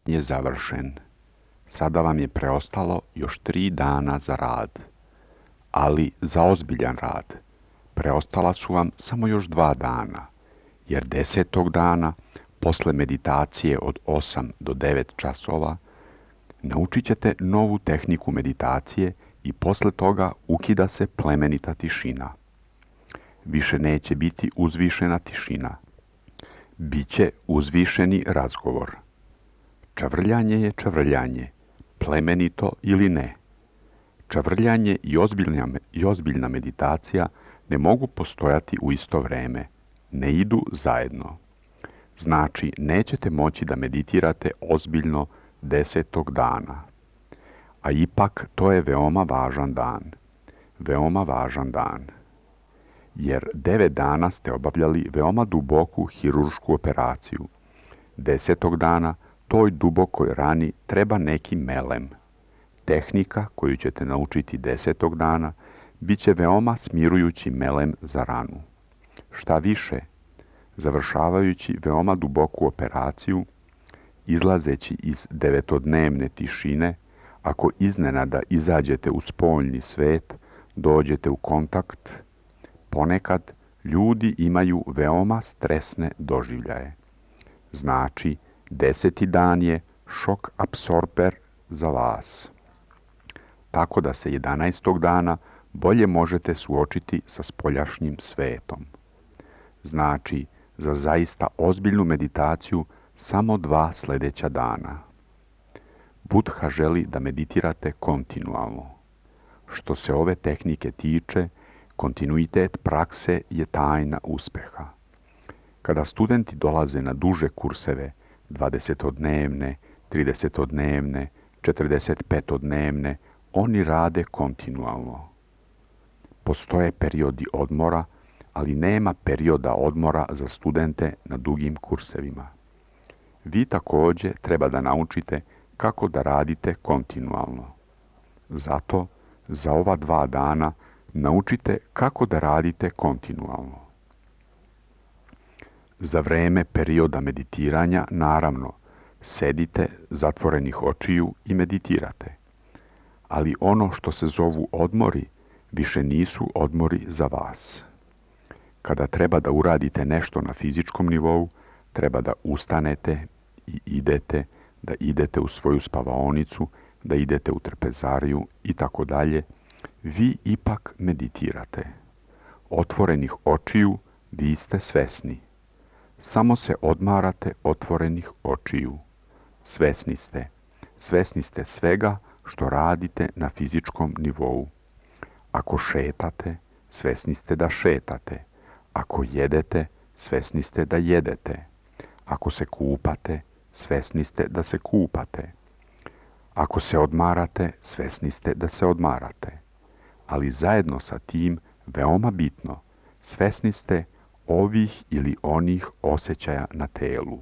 je završen. Sada vam je preostalo još 3 dana za rad. Ali za ozbiljan rad preostala su vam samo još 2 dana, jer 10. dana, posle meditacije od 8 do 9 časova, naučit ćete novu tehniku meditacije i posle toga ukida se plemenita tišina. Više neće biti uzvišena tišina. Biće uzvišeni razgovor. Čavrljanje je čavrljanje, plemenito ili ne. Čavrljanje i ozbiljna meditacija ne mogu postojati u isto vreme, ne idu zajedno. Znači, nećete moći da meditirate ozbiljno 10. dana. A ipak to je veoma važan dan. Veoma važan dan. Jer 9 dana ste obavljali veoma duboku hiruršku operaciju. 10. dana toj dubokoj rani treba neki melem. Tehnika koju ćete naučiti 10. dana bit će veoma smirujući melem za ranu. Šta više, završavajući veoma duboku operaciju, izlazeći iz 9-dnevne tišine, ako iznenada izađete u spoljni svet, dođete u kontakt, ponekad ljudi imaju veoma stresne doživljaje. Znači, 10. dan je šok apsorber za vas. Tako da se 11. dana bolje možete suočiti sa spoljašnjim svetom. Znači, za zaista ozbiljnu meditaciju samo 2 sljedeća dana. Buddha želi da meditirate kontinualno. Što se ove tehnike tiče, kontinuitet prakse je tajna uspeha. Kada studenti dolaze na duže kurseve, 20-dnevne, 30-dnevne, 45-dnevne, oni rade kontinualno. Postoje periodi odmora, ali nema perioda odmora za studente na dugim kursevima. Vi također treba da naučite kako da radite kontinualno. Zato, za ova 2 dana naučite kako da radite kontinualno. Za vreme perioda meditiranja, naravno, sedite zatvorenih očiju i meditirate. Ali ono što se zovu odmori, više nisu odmori za vas. Kada treba da uradite nešto na fizičkom nivou, treba da ustanete i da idete u svoju spavaonicu, da idete u trpezariju i tako dalje, vi ipak meditirate. Otvorenih očiju vi ste svesni. Samo se odmarate otvorenih očiju. Svesni ste svega što radite na fizičkom nivou. Ako šetate, svesni ste da šetate. Ako jedete, svesni ste da jedete. Ako se kupate, svesni ste da se kupate. Ako se odmarate, svesni ste da se odmarate. Ali zajedno sa tim, veoma bitno, svesni ste ovih ili onih osjećaja na telu.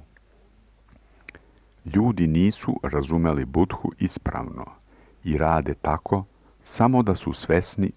Ljudi nisu razumeli Budhu ispravno i rade tako samo da su svesni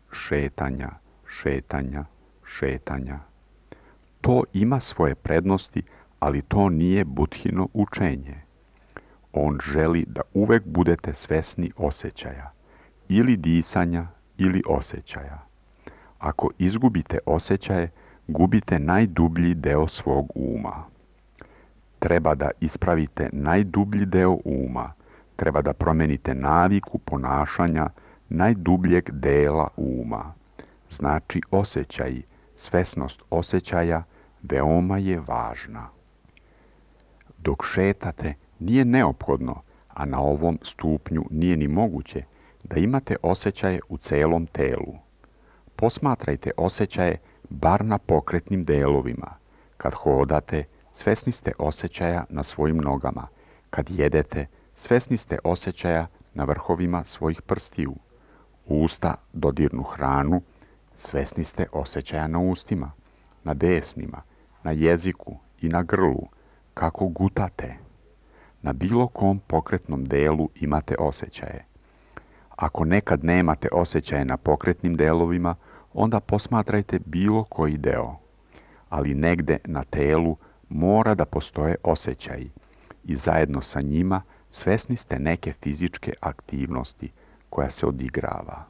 šetanja. To ima svoje prednosti, ali to nije Budhino učenje. On želi da uvek budete svesni osjećaja, ili disanja, ili osjećaja. Ako izgubite osjećaje, gubite najdublji deo svog uma. Treba da ispravite najdublji deo uma. Treba da promenite naviku ponašanja najdubljeg dela uma. Znači osjećaji, svesnost osjećaja veoma je važna. Dok šetate, nije neophodno, a na ovom stupnju nije ni moguće, da imate osjećaje u celom telu. Posmatrajte osjećaje bar na pokretnim delovima. Kad hodate, svesni ste osjećaja na svojim nogama. Kad jedete, svesni ste osjećaja na vrhovima svojih prstiju. Usta dodirnu hranu, svesni ste osjećaja na ustima, na desnima, na jeziku i na grlu, kako gutate. Na bilo kom pokretnom delu imate osjećaje. Ako nekad nemate osjećaje na pokretnim delovima, onda posmatrajte bilo koji deo. Ali negde na telu mora da postoje osjećaji i zajedno sa njima svesni ste neke fizičke aktivnosti koja se odigrava.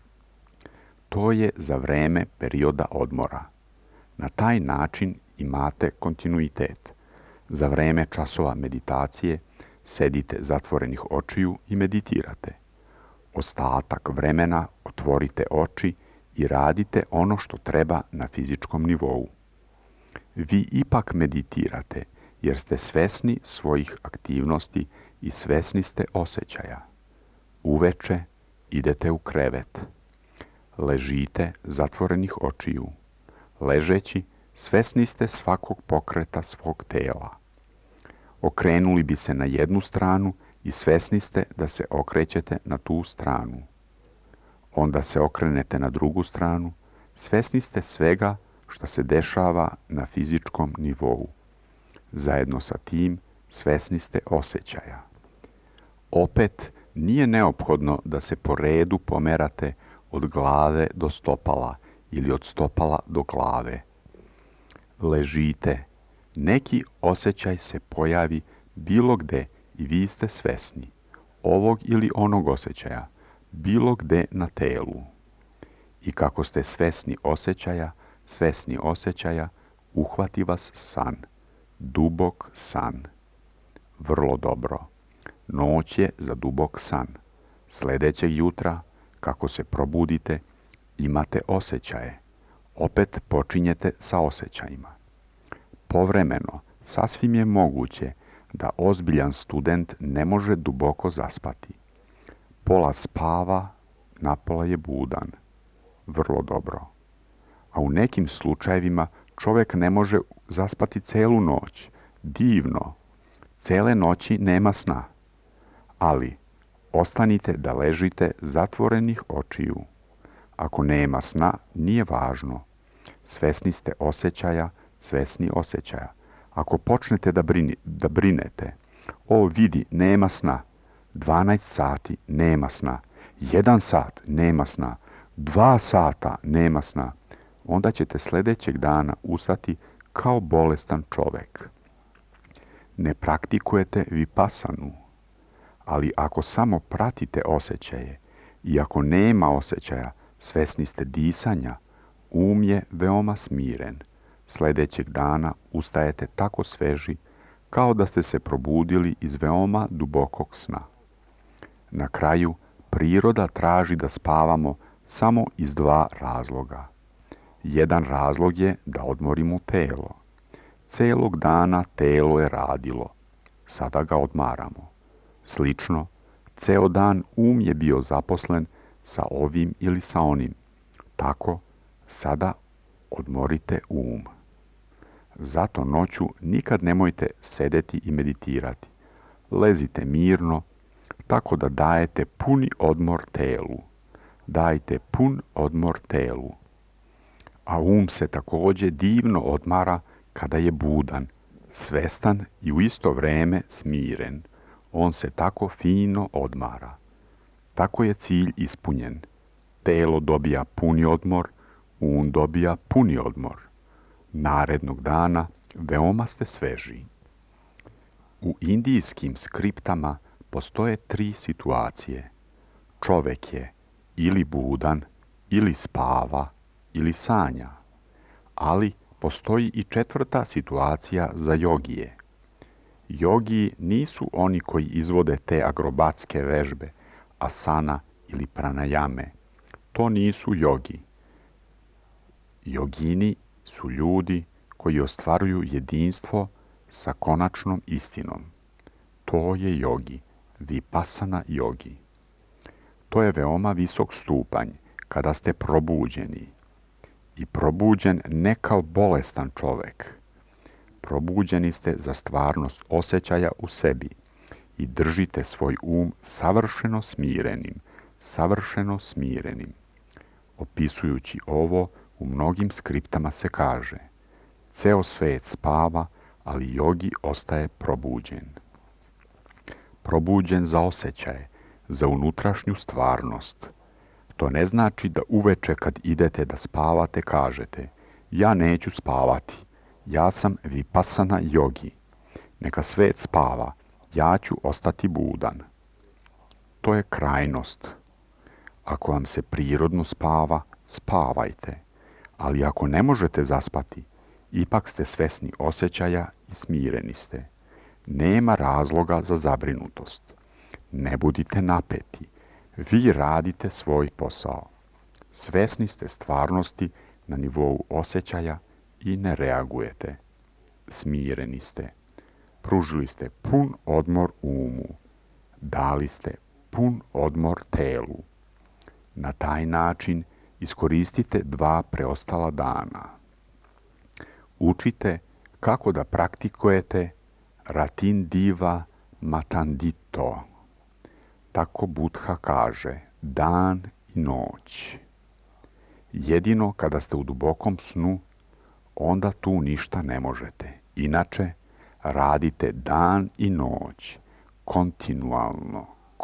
To je za vreme perioda odmora. Na taj način imate kontinuitet. Za vreme časova meditacije sedite zatvorenih očiju i meditirate. Ostatak vremena otvorite oči i radite ono što treba na fizičkom nivou. Vi ipak meditirate jer ste svesni svojih aktivnosti i svesni ste osjećaja. Uveče idete u krevet. Ležite zatvorenih očiju. Ležeći, svesni ste svakog pokreta svog tela. Okrenuli bi se na jednu stranu i svesni ste da se okrećete na tu stranu. Onda se okrenete na drugu stranu, svesni ste svega što se dešava na fizičkom nivou. Zajedno sa tim, svesni ste osjećaja. Opet, nije neophodno da se po redu pomerate od glave do stopala ili od stopala do glave. Ležite. Neki osjećaj se pojavi bilo gde i vi ste svesni ovog ili onog osjećaja, bilo gde na telu. I kako ste svesni osjećaja, uhvati vas san, dubok san. Vrlo dobro. Noć je za dubok san. Sljedećeg jutra, kako se probudite, imate osjećaje. Opet počinjete sa osjećajima. Povremeno, sasvim je moguće da ozbiljan student ne može duboko zaspati. Pola spava, napola je budan. Vrlo dobro. A u nekim slučajevima čovjek ne može zaspati celu noć. Divno. Cele noći nema sna. Ali, ostanite da ležite zatvorenih očiju. Ako nema sna, nije važno. Svesni ste osjećaja. Ako počnete da brinete, o vidi, nema sna, 12 sati nema sna, 1 sat nema sna, 2 sata nema sna, onda ćete sljedećeg dana ustati kao bolestan čovjek. Ne praktikujete vipassanu, ali ako samo pratite osjećaje i ako nema osjećaja, svesni ste disanja, um je veoma smiren. Sljedećeg dana ustajete tako sveži kao da ste se probudili iz veoma dubokog sna. Na kraju, priroda traži da spavamo samo iz 2 razloga. Jedan razlog je da odmorimo telo. Celog dana telo je radilo. Sada ga odmaramo. Slično, ceo dan um je bio zaposlen sa ovim ili sa onim. Tako, sada odmorite um. Zato noću nikad nemojte sedeti i meditirati. Lezite mirno, tako da dajete puni odmor telu. Dajte pun odmor telu. A um se također divno odmara kada je budan, svestan i u isto vrijeme smiren. On se tako fino odmara. Tako je cilj ispunjen. Telo dobija puni odmor, um dobija puni odmor. Narednog dana veoma ste sveži. U indijskim skriptama postoje 3 situacije. Čovjek je ili budan, ili spava, ili sanja. Ali postoji i 4. situacija za jogije. Jogiji nisu oni koji izvode te akrobatske vežbe, asana ili pranajame. To nisu jogi. Jogini su ljudi koji ostvaruju jedinstvo sa konačnom istinom. To je jogi, vipassana jogi. To je veoma visok stupanj kada ste probuđeni. I probuđen ne kao bolestan čovjek. Probuđeni ste za stvarnost osjećaja u sebi i držite svoj um savršeno smirenim. Opisujući ovo, u mnogim skriptama se kaže: ceo svet spava, ali jogi ostaje probuđen. Probuđen za osjećaje, za unutrašnju stvarnost. To ne znači da uveče kad idete da spavate kažete: ja neću spavati, ja sam vipassana jogi. Neka svet spava, ja ću ostati budan. To je krajnost. Ako vam se prirodno spava, spavajte, ali ako ne možete zaspati, ipak ste svesni osjećaja i smireni ste. Nema razloga za zabrinutost. Ne budite napeti. Vi radite svoj posao. Svesni ste stvarnosti na nivou osjećaja i ne reagujete. Smireni ste. Pružili ste pun odmor umu. Dali ste pun odmor telu. Na taj način iskoristite 2 preostala dana. Učite kako da praktikujete Ratindiva Matandito. Tako Buddha kaže, dan i noć. Jedino kada ste u dubokom snu, onda tu ništa ne možete. Inače, radite dan i noć, kontinualno.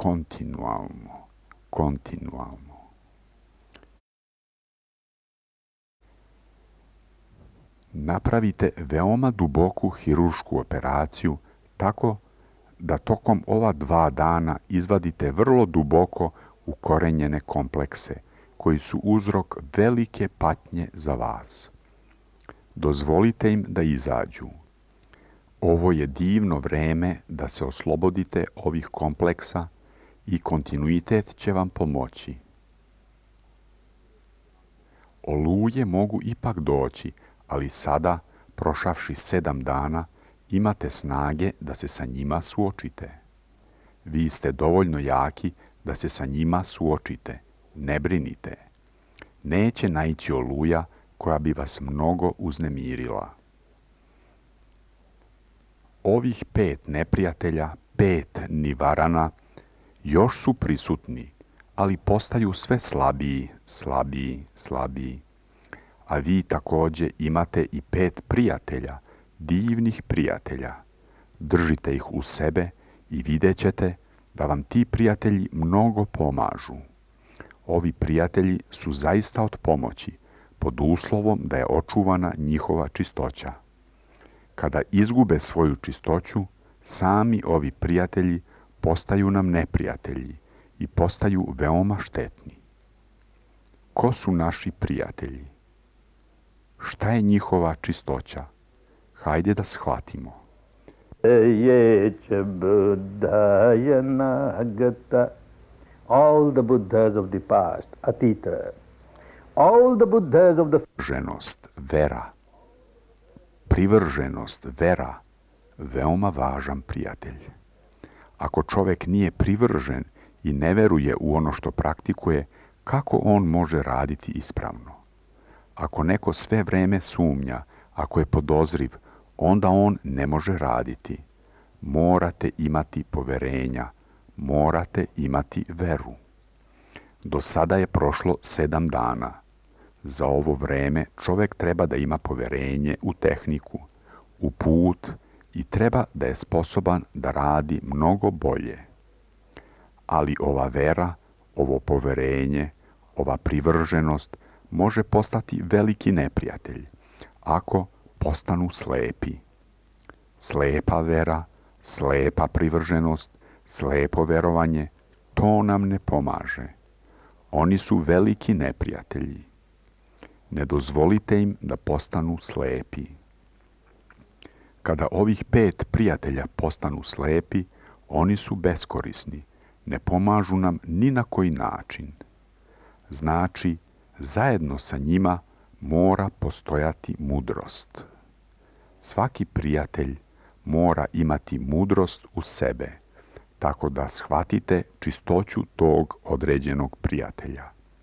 Napravite veoma duboku hiruršku operaciju tako da tokom ova 2 dana izvadite vrlo duboko ukorenjene komplekse koji su uzrok velike patnje za vas. Dozvolite im da izađu. Ovo je divno vreme da se oslobodite ovih kompleksa i kontinuitet će vam pomoći. Oluje mogu ipak doći, ali sada, prošavši 7 dana, imate snage da se sa njima suočite. Vi ste dovoljno jaki da se sa njima suočite. Ne brinite. Neće naići oluja koja bi vas mnogo uznemirila. Ovih 5 neprijatelja, 5 nivarana, još su prisutni, ali postaju sve slabiji. A vi također imate i 5 prijatelja, divnih prijatelja. Držite ih u sebe i vidjet ćete da vam ti prijatelji mnogo pomažu. Ovi prijatelji su zaista od pomoći, pod uslovom da je očuvana njihova čistoća. Kada izgube svoju čistoću, sami ovi prijatelji postaju nam neprijatelji i postaju veoma štetni. Ko su naši prijatelji? Šta je njihova čistoća? Hajde da shvatimo. All the Buddhas of the past, Atita, all the Buddhas of the... Privrženost, vera, veoma važan prijatelj. Ako čovjek nije privržen i ne veruje u ono što praktikuje, kako on može raditi ispravno? Ako neko sve vrijeme sumnja, ako je podozriv, onda on ne može raditi. Morate imati poverenja, morate imati veru. Do sada je prošlo 7 dana. Za ovo vrijeme čovjek treba da ima poverenje u tehniku, u put i treba da je sposoban da radi mnogo bolje. Ali ova vera, ovo poverenje, ova privrženost može postati veliki neprijatelj ako postanu slepi. Slepa vera, slepa privrženost, slepo verovanje, to nam ne pomaže. Oni su veliki neprijatelji. Ne dozvolite im da postanu slepi. Kada ovih 5 prijatelja postanu slepi, oni su beskorisni, ne pomažu nam ni na koji način. Znači, zajedno sa njima mora postojati mudrost. Svaki prijatelj mora imati mudrost u sebe, tako da shvatite čistoću tog određenog prijatelja.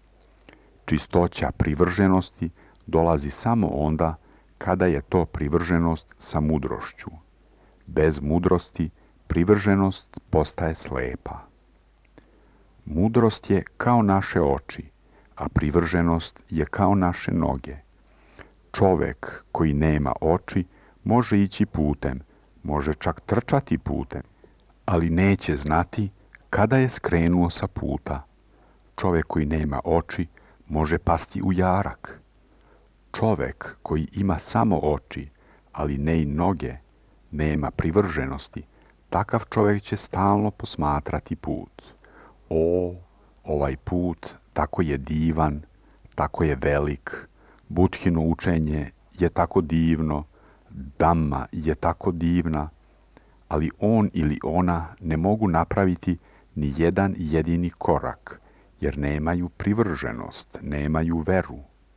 Čistoća privrženosti dolazi samo onda kada je to privrženost sa mudrošću. Bez mudrosti privrženost postaje slepa. Mudrost je kao naše oči, a privrženost je kao naše noge. Čovjek koji nema oči može ići putem, može čak trčati putem, ali neće znati kada je skrenuo sa puta. Čovjek koji nema oči može pasti u jarak. Čovjek koji ima samo oči, ali ne i noge, nema privrženosti, takav čovjek će stalno posmatrati put. O, ovaj put tako je divan, tako je velik, Buddhino učenje je tako divno, Dhamma je tako divna, ali on ili ona ne mogu napraviti ni jedan jedini korak, jer nemaju privrženost, nemaju veru.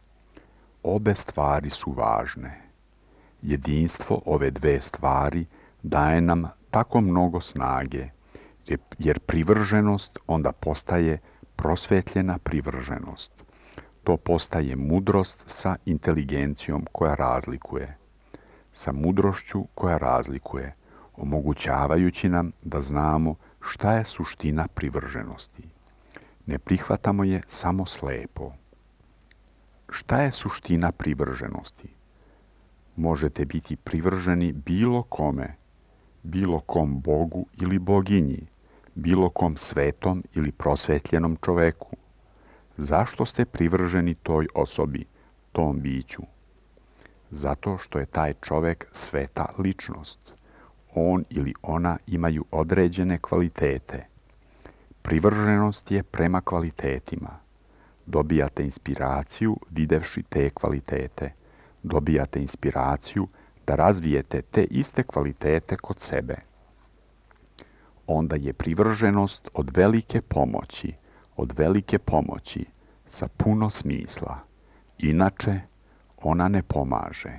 Obe stvari su važne. Jedinstvo ove dve stvari daje nam tako mnogo snage, jer privrženost onda postaje prosvetljena privrženost. To postaje mudrost sa inteligencijom koja razlikuje. Sa mudrošću koja razlikuje, omogućavajući nam da znamo šta je suština privrženosti. Ne prihvatamo je samo slepo. Šta je suština privrženosti? Možete biti privrženi bilo kome, bilo kom Bogu ili boginji, bilo kom svetom ili prosvetljenom čoveku. Zašto ste privrženi toj osobi, tom biću? Zato što je taj čovek sveta ličnost. On ili ona imaju određene kvalitete. Privrženost je prema kvalitetima. Dobijate inspiraciju videvši te kvalitete. Dobijate inspiraciju da razvijete te iste kvalitete kod sebe. Onda je privrženost od velike pomoći, sa puno smisla. Inače, ona ne pomaže.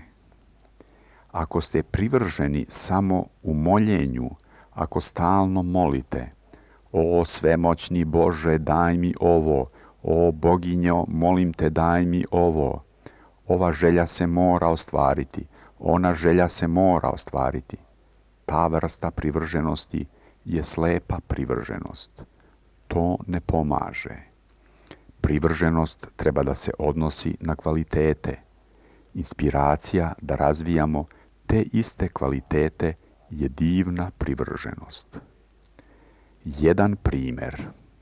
Ako ste privrženi samo u moljenju, ako stalno molite, o svemoćni Bože, daj mi ovo, o boginjo, molim te, daj mi ovo, ova želja se mora ostvariti, ona želja se mora ostvariti. Ta vrsta privrženosti je slepa privrženost. To ne pomaže. Privrženost treba da se odnosi na kvalitete. Inspiracija da razvijamo te iste kvalitete je divna privrženost. Jedan primjer.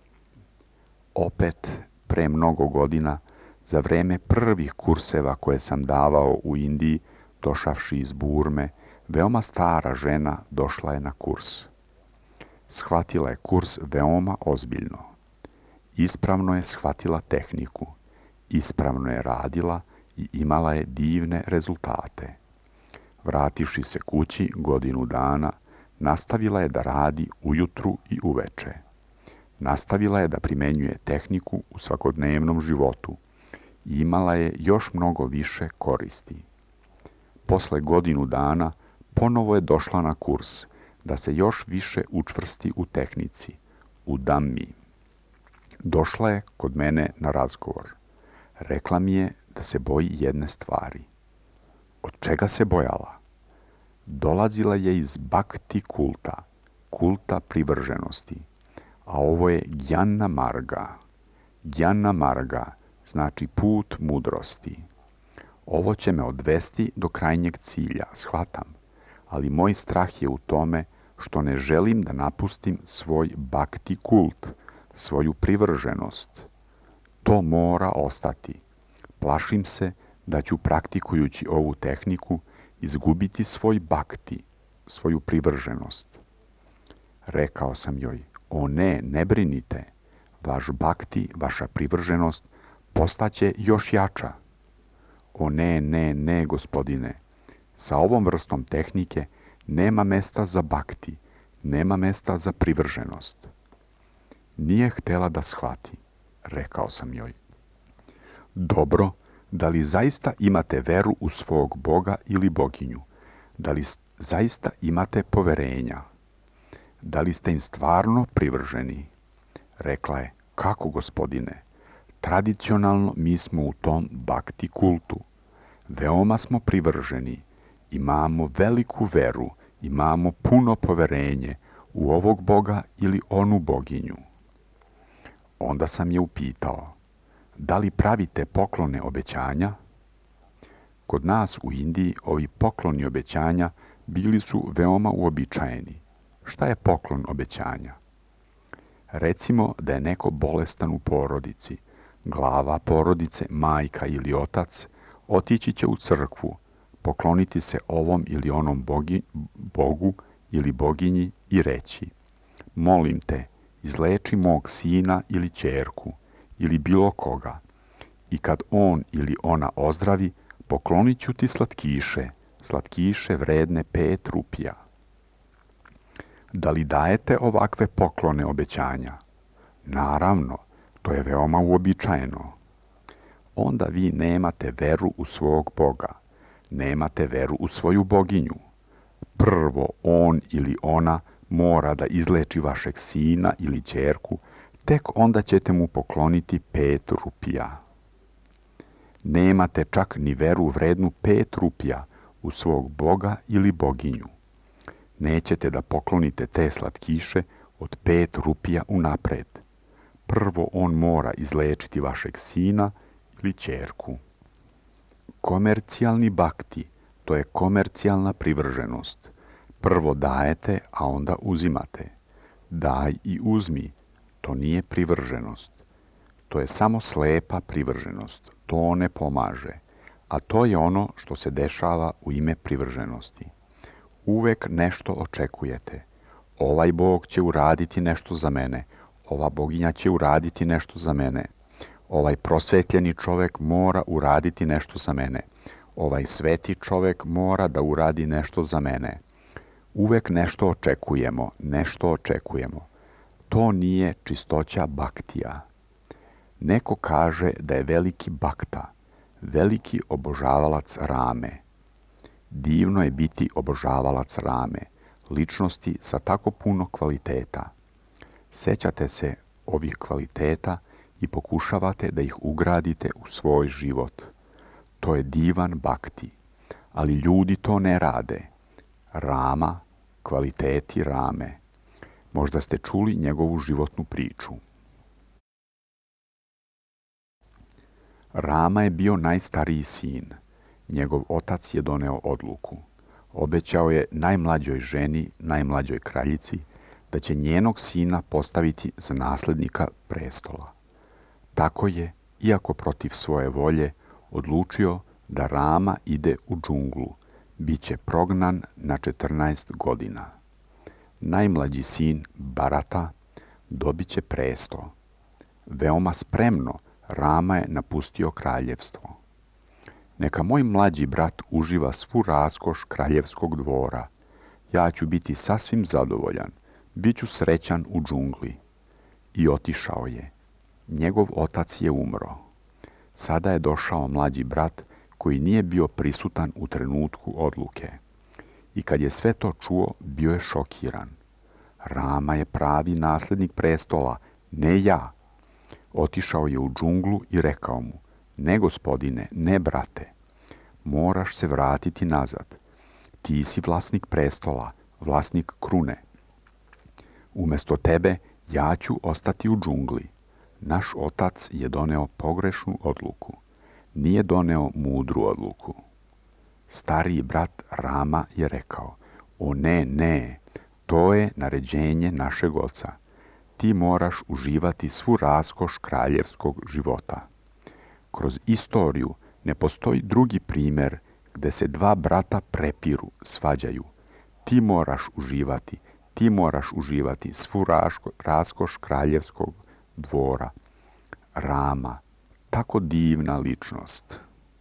Opet, pre mnogo godina, za vreme prvih kurseva koje sam davao u Indiji, došavši iz Burme, veoma stara žena došla je na kurs. Shvatila je kurs veoma ozbiljno. Ispravno je shvatila tehniku, ispravno je radila i imala je divne rezultate. Vrativši se kući godinu dana, nastavila je da radi ujutru i uveče. Nastavila je da primenjuje tehniku u svakodnevnom životu i imala je još mnogo više koristi. Posle godinu dana ponovo je došla na kurs da se još više učvrsti u tehnici, u Dhammi. Došla je kod mene na razgovor. Rekla mi je da se boji jedne stvari. Od čega se bojala? Dolazila je iz bhakti kulta, kulta privrženosti, a ovo je Gjana Marga. Gjana Marga znači put mudrosti. Ovo će me odvesti do krajnjeg cilja, shvatam, ali moj strah je u tome što ne želim da napustim svoj bhakti kult, svoju privrženost. To mora ostati. Plašim se da ću praktikujući ovu tehniku izgubiti svoj bhakti, svoju privrženost. Rekao sam joj, o ne, ne brinite, vaš bhakti, vaša privrženost postaće još jača. O ne, ne, ne, gospodine, sa ovom vrstom tehnike nema mesta za bhakti, nema mesta za privrženost. Nije htela da shvati, rekao sam joj. Dobro, da li zaista imate veru u svog Boga ili boginju? Da li zaista imate poverenja? Da li ste im stvarno privrženi? Rekla je, kako gospodine? Tradicionalno mi smo u tom bhakti kultu. Veoma smo privrženi. Imamo veliku veru, imamo puno poverenje u ovog Boga ili onu boginju. Onda sam je upitao, da li pravite poklone obećanja? Kod nas u Indiji ovi pokloni obećanja bili su veoma uobičajeni. Šta je poklon obećanja? Recimo da je neko bolestan u porodici. Glava porodice, majka ili otac, otići će u crkvu, pokloniti se ovom ili onom bogu ili boginji i reći: molim te, izleči mog sina ili ćerku ili bilo koga, i kad on ili ona ozdravi, poklonit ću ti slatkiše vredne 5 rupija. Da li dajete ovakve poklone obećanja? Naravno, to je veoma uobičajeno. Onda vi nemate veru u svog Boga, nemate veru u svoju boginju. Prvo on ili ona mora da izleči vašeg sina ili ćerku, tek onda ćete mu pokloniti 5 rupija. Nemate čak ni veru vrednu 5 rupija u svog Boga ili boginju. Nećete da poklonite te slatkiše od 5 rupija unapred. Prvo on mora izlečiti vašeg sina ili ćerku. Komercijalni bakti, to je komercijalna privrženost. Prvo dajete, a onda uzimate. Daj i uzmi, to nije privrženost. To je samo slepa privrženost, to ne pomaže. A to je ono što se dešava u ime privrženosti. Uvek nešto očekujete. Ovaj Bog će uraditi nešto za mene, ova boginja će uraditi nešto za mene. Ovaj prosvetljeni čovek mora uraditi nešto za mene. Ovaj sveti čovek mora da uradi nešto za mene. Uvek nešto očekujemo. To nije čistoća baktija. Neko kaže da je veliki bakta, veliki obožavalac Rame. Divno je biti obožavalac Rame, ličnosti sa tako puno kvaliteta. Sećate se ovih kvaliteta i pokušavate da ih ugradite u svoj život. To je divan bakti, ali ljudi to ne rade. Rama, kvaliteti Rame. Možda ste čuli njegovu životnu priču. Rama je bio najstariji sin. Njegov otac je doneo odluku. Obećao je najmlađoj ženi, najmlađoj kraljici, da će njenog sina postaviti za naslednika prestola. Tako je, iako protiv svoje volje, odlučio da Rama ide u džunglu. Biće prognan na 14 godina. Najmlađi sin Barata dobit će presto. Veoma spremno Rama je napustio kraljevstvo. Neka moj mlađi brat uživa svu raskoš kraljevskog dvora. Ja ću biti sasvim zadovoljan. Biću srećan u džungli. I otišao je. Njegov otac je umro. Sada je došao mlađi brat koji nije bio prisutan u trenutku odluke. I kad je sve to čuo, bio je šokiran. Rama je pravi naslednik prestola, ne ja. Otišao je u džunglu i rekao mu: ne gospodine, ne brate, moraš se vratiti nazad. Ti si vlasnik prestola, vlasnik krune. Umjesto tebe ja ću ostati u džungli. Naš otac je doneo pogrešnu odluku. Nije doneo mudru odluku. Stariji brat Rama je rekao: o ne, to je naređenje našeg oca. Ti moraš uživati svu raskoš kraljevskog života. Kroz istoriju ne postoji drugi primjer gdje se dva brata prepiru, svađaju. Ti moraš uživati svu raskoš kraljevskog dvora. Rama, tako divna ličnost.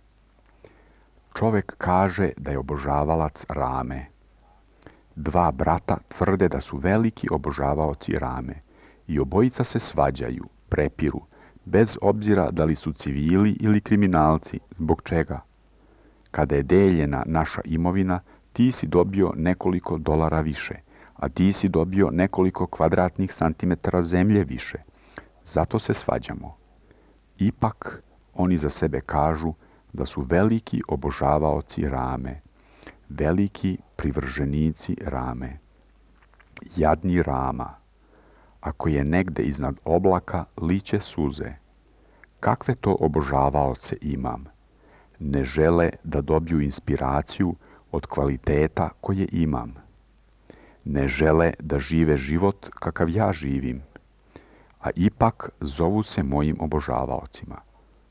Čovek kaže da je obožavalac Rame. Dva brata tvrde da su veliki obožavaoci Rame i obojica se svađaju, prepiru, bez obzira da li su civili ili kriminalci. Zbog čega? Kada je deljena naša imovina, ti si dobio nekoliko dolara više, a ti si dobio nekoliko kvadratnih santimetara zemlje više. Zato se svađamo. Ipak, oni za sebe kažu da su veliki obožavaoci Rame, veliki privrženici Rame. Jadni Rama, ako je negde iznad oblaka, liće suze. Kakve to obožavaoce imam? Ne žele da dobiju inspiraciju od kvaliteta koje imam. Ne žele da žive život kakav ja živim, a ipak zovu se mojim obožavaocima.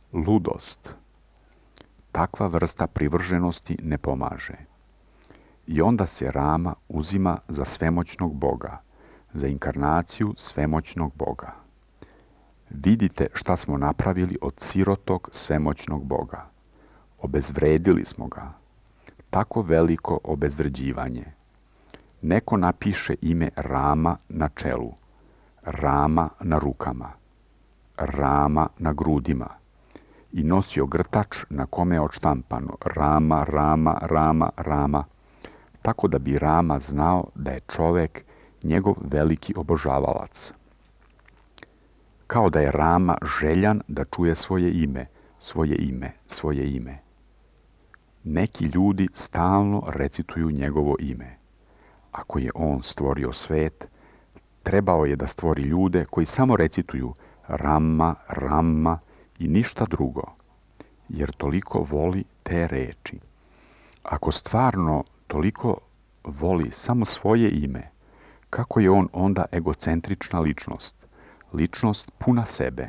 Ludost. Takva vrsta privrženosti ne pomaže. I onda se Rama uzima za svemoćnog Boga, za inkarnaciju svemoćnog Boga. Vidite šta smo napravili od sirotog svemoćnog Boga. Obezvredili smo ga. Tako veliko obezvređivanje. Neko napiše ime Rama na čelu, Rama na rukama, Rama na grudima i nosi ogrtač na kome je odštampano Rama, Rama, Rama, Rama, tako da bi Rama znao da je čovek njegov veliki obožavalac. Kao da je Rama željan da čuje svoje ime, svoje ime, svoje ime. Neki ljudi stalno recituju njegovo ime. Ako je on stvorio svet, trebao je da stvori ljude koji samo recituju Rama, Rama i ništa drugo, jer toliko voli te reči. Ako stvarno toliko voli samo svoje ime, kako je on onda egocentrična ličnost, ličnost puna sebe?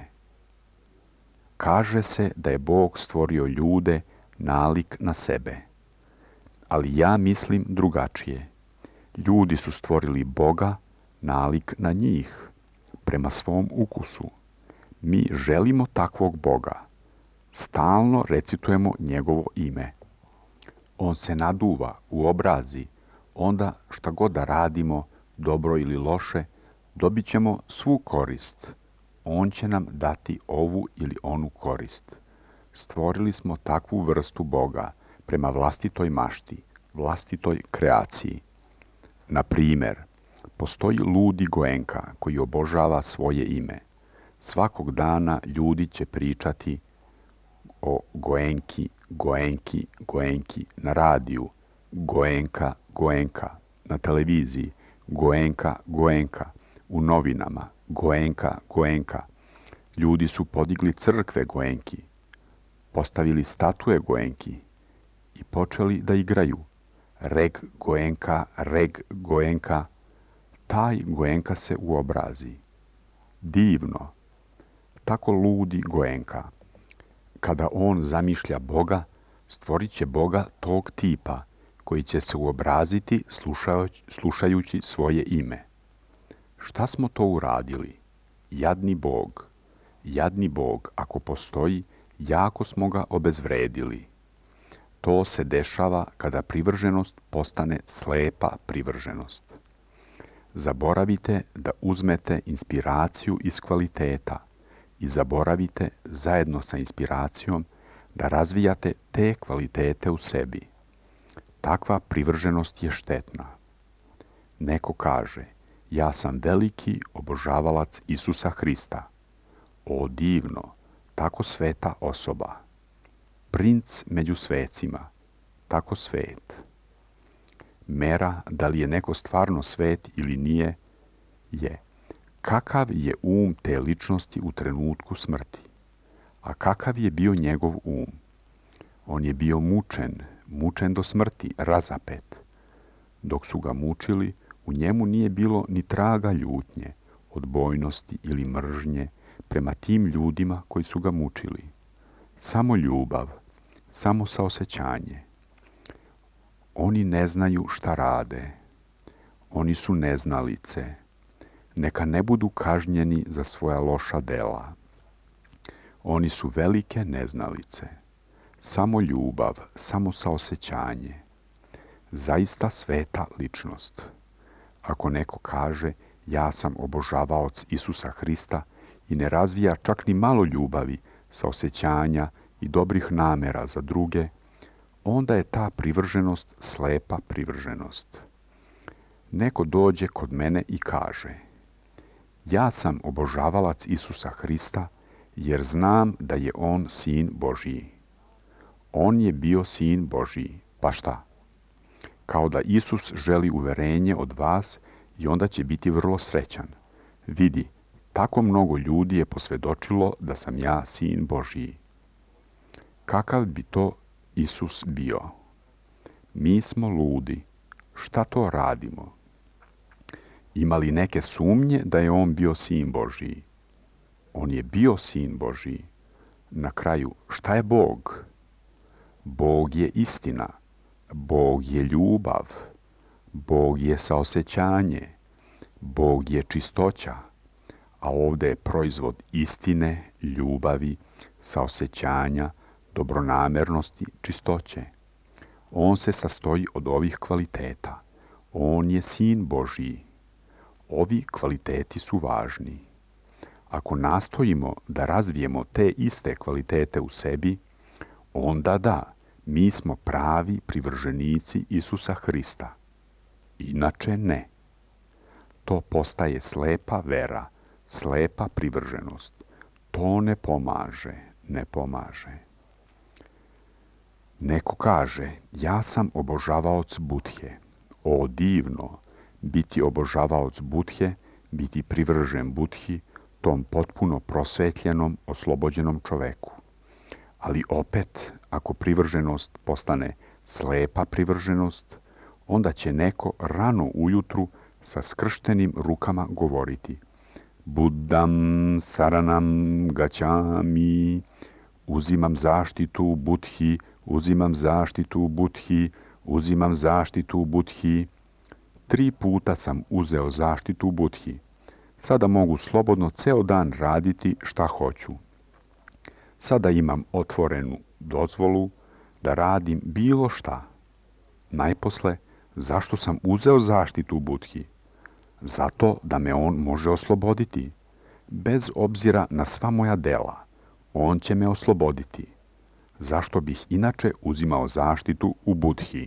Kaže se da je Bog stvorio ljude nalik na sebe, ali ja mislim drugačije. Ljudi su stvorili Boga nalik na njih, prema svom ukusu. Mi želimo takvog Boga. Stalno recitujemo njegovo ime. On se naduva, uobrazi, onda šta god da radimo, dobro ili loše, dobit ćemo svu korist. On će nam dati ovu ili onu korist. Stvorili smo takvu vrstu Boga prema vlastitoj mašti, vlastitoj kreaciji. Na primjer, postoji ludi Goenka koji obožava svoje ime. Svakog dana ljudi će pričati o Goenki, Goenki, Goenki na radiju, Goenka, Goenka, na televiziji, Goenka, Goenka, u novinama, Goenka, Goenka. Ljudi su podigli crkve Goenki, postavili statue Goenki i počeli da igraju. Reg Goenka, reg Goenka, taj Goenka se uobrazi. Divno, tako ludi Goenka. Kada on zamišlja Boga, stvorit će Boga tog tipa, koji će se uobraziti slušajući svoje ime. Šta smo to uradili? Jadni Bog, ako postoji, jako smo ga obezvredili. To se dešava kada privrženost postane slepa privrženost. Zaboravite da uzmete inspiraciju iz kvaliteta i zaboravite zajedno sa inspiracijom da razvijate te kvalitete u sebi. Takva privrženost je štetna. Neko kaže, ja sam veliki obožavalac Isusa Hrista. O divno, tako sveta osoba. Princ među svecima, tako svet. Mera da li je neko stvarno svet ili nije je kakav je um te ličnosti u trenutku smrti. A kakav je bio njegov um? On je bio mučen do smrti, razapet. Dok su ga mučili, u njemu nije bilo ni traga ljutnje, odbojnosti ili mržnje prema tim ljudima koji su ga mučili. Samo ljubav, samo saosećanje. Oni ne znaju šta rade. Oni su neznalice. Neka ne budu kažnjeni za svoja loša dela. Oni su velike neznalice. Samo ljubav, samo saosećanje. Zaista sveta ličnost. Ako neko kaže, ja sam obožavaoc Isusa Hrista i ne razvija čak ni malo ljubavi, saosećanja i dobrih namera za druge, onda je ta privrženost slepa privrženost. Neko dođe kod mene i kaže, ja sam obožavalac Isusa Hrista jer znam da je on sin Božji. On je bio sin Božji, pa šta? Kao da Isus želi uverenje od vas i onda će biti vrlo srećan. Vidi, tako mnogo ljudi je posvjedočilo da sam ja sin Božji. Kakav bi to Isus bio? Mi smo ludi. Šta to radimo? Ima li neke sumnje da je on bio sin Božji? On je bio sin Božji. Na kraju, šta je Bog? Bog je istina. Bog je ljubav. Bog je saosećanje, Bog je čistoća, a ovdje je proizvod istine, ljubavi, saosećanja, dobronamernosti, čistoće. On se sastoji od ovih kvaliteta. On je Sin Božji. Ovi kvaliteti su važni. Ako nastojimo da razvijemo te iste kvalitete u sebi, onda da, mi smo pravi privrženici Isusa Hrista. Inače ne. To postaje slepa vera, slepa privrženost. To ne pomaže, ne pomaže. Neko kaže, ja sam obožavaoc Budhe. O divno, biti obožavaoc Budhe, biti privržen Budhi, tom potpuno prosvetljenom, oslobođenom čoveku. Ali opet, ako privrženost postane slepa privrženost, onda će neko rano ujutru sa skrštenim rukama govoriti: Buddham saranam gacchami, uzimam zaštitu Budhi, uzimam zaštitu Budhi, uzimam zaštitu Budhi. 3 puta sam uzeo zaštitu Budhi. Sada mogu slobodno ceo dan raditi šta hoću. Sada imam otvorenu dozvolu da radim bilo šta. Najposle, zašto sam uzeo zaštitu Budhi? Zato da me on može osloboditi. Bez obzira na sva moja dela, on će me osloboditi. Zašto bih inače uzimao zaštitu u Budhi?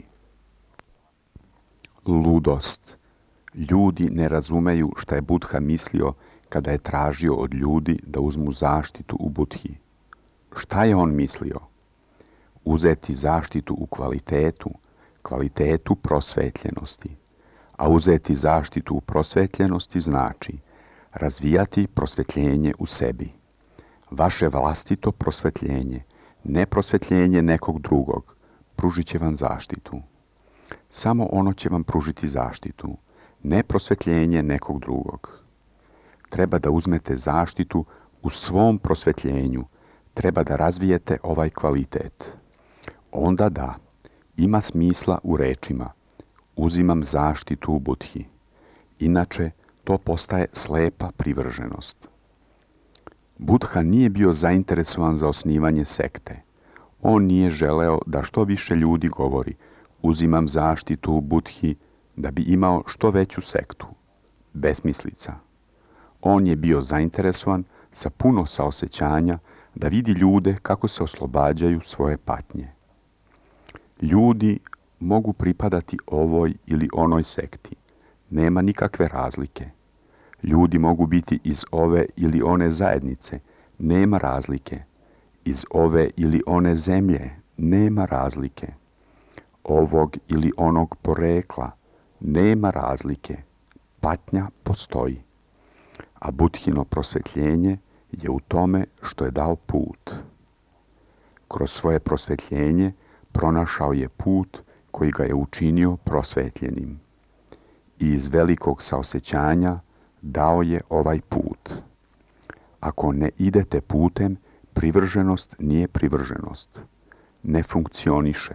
Ludost. Ljudi ne razumeju šta je Buddha mislio kada je tražio od ljudi da uzmu zaštitu u Budhi. Šta je on mislio? Uzeti zaštitu u kvalitetu prosvetljenosti. A uzeti zaštitu u prosvetljenosti znači razvijati prosvetljenje u sebi. Vaše vlastito prosvetljenje, ne prosvetljenje nekog drugog, pružit će vam zaštitu. Samo ono će vam pružiti zaštitu, ne prosvetljenje nekog drugog. Treba da uzmete zaštitu u svom prosvetljenju, treba da razvijete ovaj kvalitet. Onda da, ima smisla u rečima uzimam zaštitu u Budhi. Inače, to postaje slepa privrženost. Buddha nije bio zainteresovan za osnivanje sekte. On nije želeo da što više ljudi govori uzimam zaštitu u Budhi da bi imao što veću sektu. Besmislica. On je bio zainteresovan sa puno saosećanja da vidi ljude kako se oslobađaju svoje patnje. Ljudi mogu pripadati ovoj ili onoj sekti. Nema nikakve razlike. Ljudi mogu biti iz ove ili one zajednice. Nema razlike. Iz ove ili one zemlje. Nema razlike. Ovog ili onog porekla. Nema razlike. Patnja postoji. A Budhino prosvetljenje je u tome što je dao put. Kroz svoje prosvetljenje pronašao je put koji ga je učinio prosvetljenim. I iz velikog saosećanja dao je ovaj put. Ako ne idete putem, privrženost nije privrženost. Ne funkcioniše.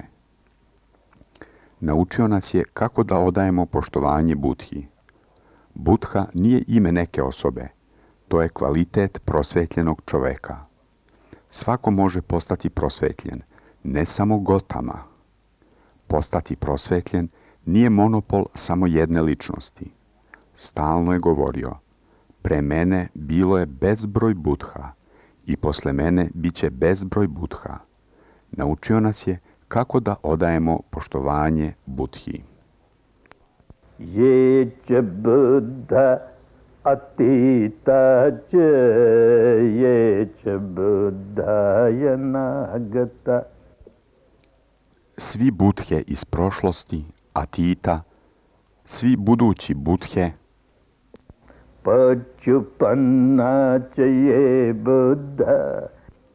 Naučio nas je kako da odajemo poštovanje Budhi. Buddha nije ime neke osobe. To je kvalitet prosvetljenog čoveka. Svako može postati prosvetljen, ne samo Gotama. Postati prosvetljen nije monopol samo jedne ličnosti. Stalno je govorio, pre mene bilo je bezbroj Buddha i posle mene bit će bezbroj Buddha. Naučio nas je kako da odajemo poštovanje Budhi. Ye cha Buddha atita cha ye cha Buddha yanagata. Svi Budhe iz prošlosti, Atita, svi budući Budhe, Pachupanna cha ye Buddha.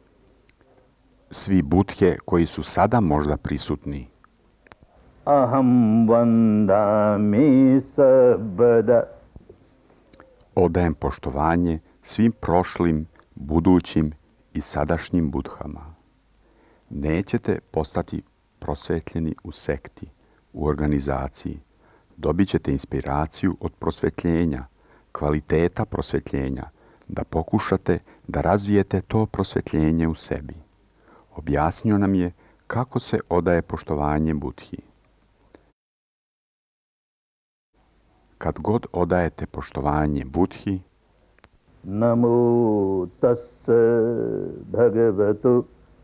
Svi Budhe koji su sada možda prisutni, Aham vandami sabada. Odajem poštovanje svim prošlim, budućim i sadašnjim Budhama. Nećete postati prosvetljeni u sekti, u organizaciji. Dobit ćete inspiraciju od prosvjetljenja, kvaliteta prosvjetljenja, da pokušate da razvijete to prosvjetljenje u sebi. Objasnio nam je kako se odaje poštovanje Budhi. Kad god odajete poštovanje Budhi, Namo tassa bhagavatu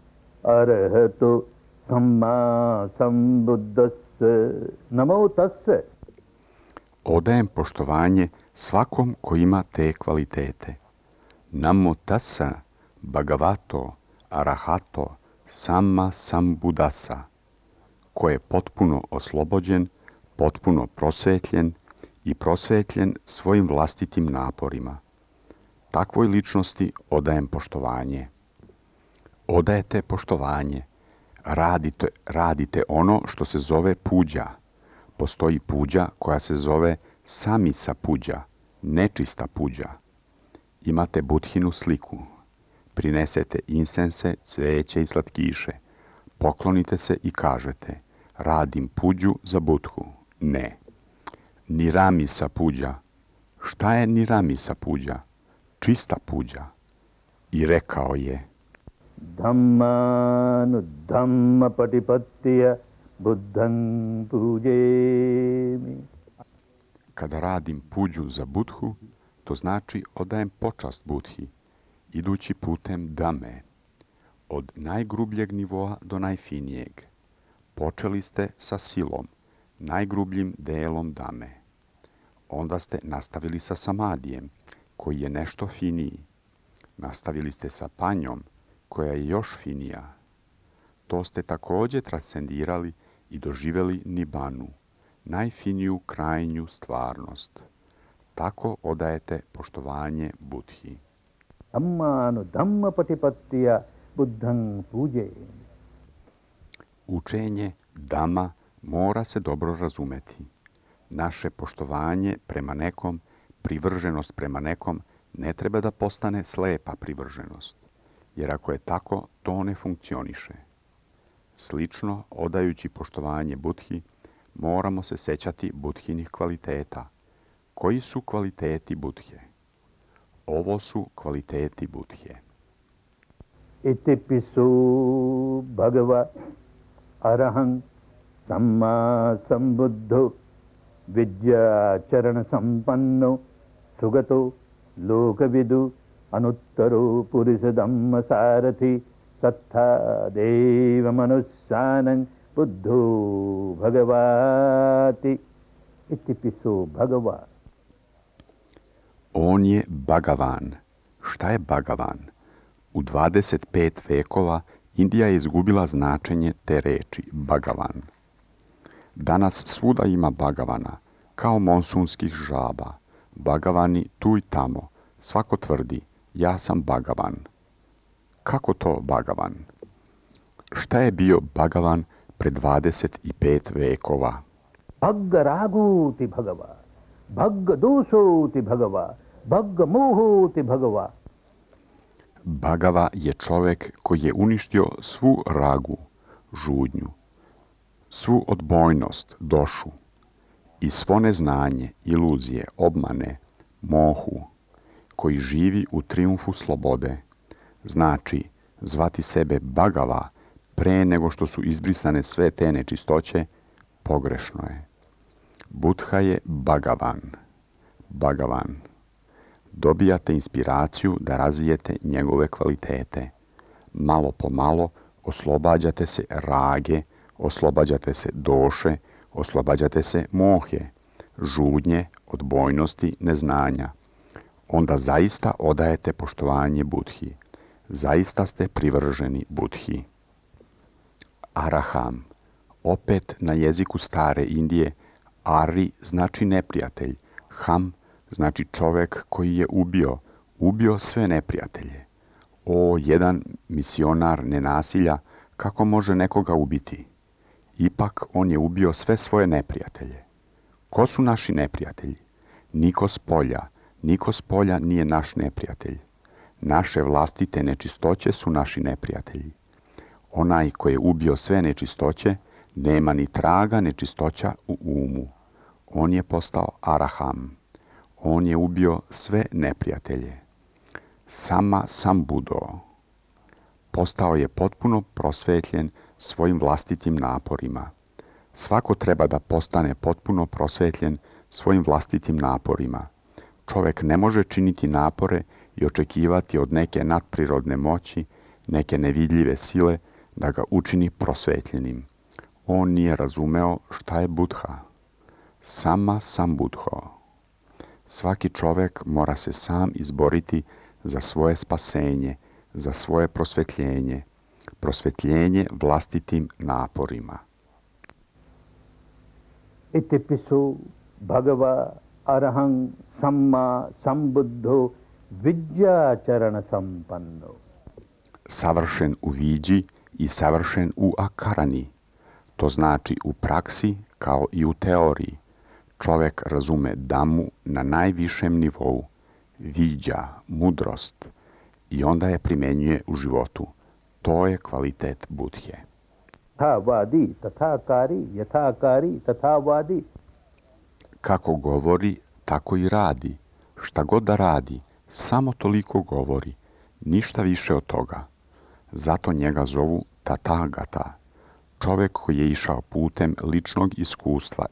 arahatu samma sambuddhassa. Namo tassa. odajem poštovanje svakom ko ima te kvalitete. Namo tassa bhagavato arahato samma sambuddhassa, ko je potpuno oslobođen, potpuno prosvetljen i prosvetljen svojim vlastitim naporima. Takvoj ličnosti odajem poštovanje. Odajete poštovanje. Radite ono što se zove puđa. Postoji puđa koja se zove samisa puđa, nečista puđa. Imate Budhinu sliku. Prinesete insense, cveće i slatkiše. Poklonite se i kažete: radim puđu za Budhu. Ne. Niramisa puđa. Šta je niramisa puđa? Čista puđa. I rekao je: Dhammanu dhamma patipattiya buddham pujemi. Kada radim puđu za Budhu, to znači odajem počast Budhi, idući putem dame, od najgrubljeg nivoa do najfinijeg. Počeli ste sa silom, najgrubljim delom dame. Onda ste nastavili sa samadijem, koji je nešto finiji. Nastavili ste sa panjom, koja je još finija. To ste također transcendirali i doživjeli nibanu, najfiniju krajnju stvarnost. Tako odajete poštovanje Budhi. Dhammanu dhamma patipattiya buddham pujemi. Učenje dama mora se dobro razumeti. Naše poštovanje prema nekom, privrženost prema nekom, ne treba da postane slepa privrženost, jer ako je tako, to ne funkcioniše. Slično, odajući poštovanje Budhi, moramo se sećati Budhinih kvaliteta. Koji su kvaliteti Budhe? Ovo su kvaliteti Budhe. Iti pisu bhagava araham samma sambuddho vidya charana sampanno sugato lokavidu anuttaro purisa dhamma sarathi sattha deva manussanam buddho bhagavati. Iti pisu bhagava. On je Bhagavan. Šta je Bhagavan? U 25 vekova Indija je izgubila značenje te reči Bhagavan. Danas svuda ima Bhagavana, kao monsunskih žaba. Bhagavani tu i tamo. Svako tvrdi: ja sam Bhagavan. Kako to Bhagavan? Šta je bio Bhagavan pred 25 vekova? Bhagga raguti bhagava, bhagga dosoti bhagava, bhagga mohoti bhagava. Bhagava je čovjek koji je uništio svu ragu, žudnju, svu odbojnost, došu, i svo neznanje, iluzije, obmane, mohu, koji živi u trijumfu slobode. Znači, zvati sebe Bhagava pre nego što su izbrisane sve te nečistoće, pogrešno je. Buddha je Bhagavan. Bhagavan. Dobijate inspiraciju da razvijete njegove kvalitete. Malo po malo oslobađate se rage, oslobađate se doše, oslobađate se mohe, žudnje, odbojnosti, neznanja. Onda zaista odajete poštovanje Budhi. Zaista ste privrženi Budhi. Araham. Opet na jeziku stare Indije, Ari znači neprijatelj, Ham znači čovjek koji je ubio sve neprijatelje. O, jedan misionar nenasilja, kako može nekoga ubiti? Ipak on je ubio sve svoje neprijatelje. Ko su naši neprijatelji? Niko s polja nije naš neprijatelj. Naše vlastite nečistoće su naši neprijatelji. Onaj koji je ubio sve nečistoće, nema ni traga nečistoća u umu. On je postao Araham. On je ubio sve neprijatelje. Sama Sambudo. Postao je potpuno prosvetljen svojim vlastitim naporima. Svako treba da postane potpuno prosvetljen svojim vlastitim naporima. Čovjek ne može činiti napore i očekivati od neke nadprirodne moći, neke nevidljive sile da ga učini prosvetljenim. On nije razumeo šta je Buddha. Sama Sambudho. Svaki čovjek mora se sam izboriti za svoje spasenje, za svoje prosvetljenje vlastitim naporima. Itipisu Bhagava Arahang Samma Sambuddho Vidyačarana Sampanno. Savršen u viđi i savršen u akarani. To znači u praksi kao i u teoriji. Čovjek razume Dhammu na najvišem nivou, viđa, mudrost, i onda je primjenjuje u životu. To je kvalitet Budhe. Tathavadi, tathakari, yathakari, tathavadi. Kako govori, tako i radi. Šta god da radi, samo toliko govori, ništa više od toga. Zato njega zovu Tathagata, čovjek koji je išao putem ličnog iskustva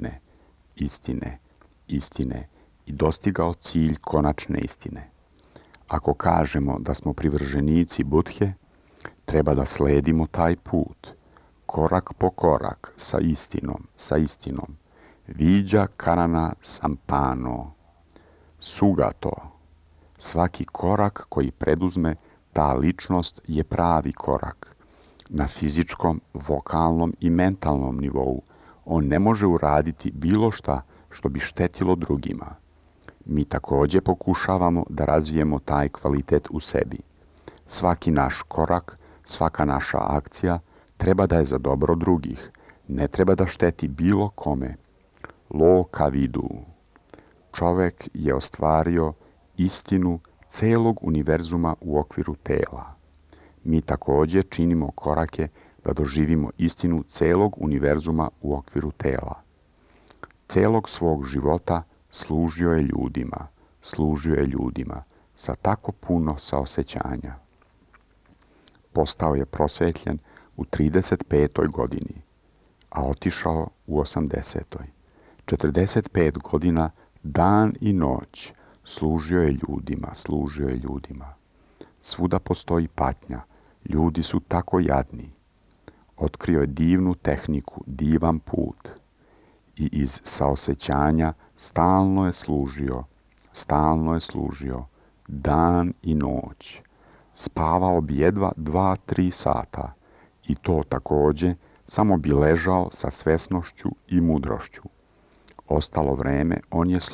istine i dostigao cilj konačne istine. Ako kažemo da smo privrženici Budhe, treba da sledimo taj put, korak po korak, sa istinom. Viđa karana sampano. Sugato. Svaki korak koji preduzme ta ličnost je pravi korak. Na fizičkom, vokalnom i mentalnom nivou on ne može uraditi bilo šta što bi štetilo drugima. Mi također pokušavamo da razvijemo taj kvalitet u sebi. Svaki naš korak, svaka naša akcija treba da je za dobro drugih, ne treba da šteti bilo kome. Loka vidu. Čovjek je ostvario istinu celog univerzuma u okviru tela. Mi također činimo korake da doživimo istinu celog univerzuma u okviru tela. Celog svog života služio je ljudima sa tako puno saosećanja. Postao je prosvetljen u 35. godini, a otišao u 80. 45 godina, dan i noć, služio je ljudima. Svuda postoji patnja, ljudi su tako jadni. Otkrio je divnu tehniku, divan put i iz saosećanja stalno je služio, dan i noć. Spavao bi jedva 2-3 sata i to također samo bi ležao sa svesnošću i mudrošću. Ostalo vreme on je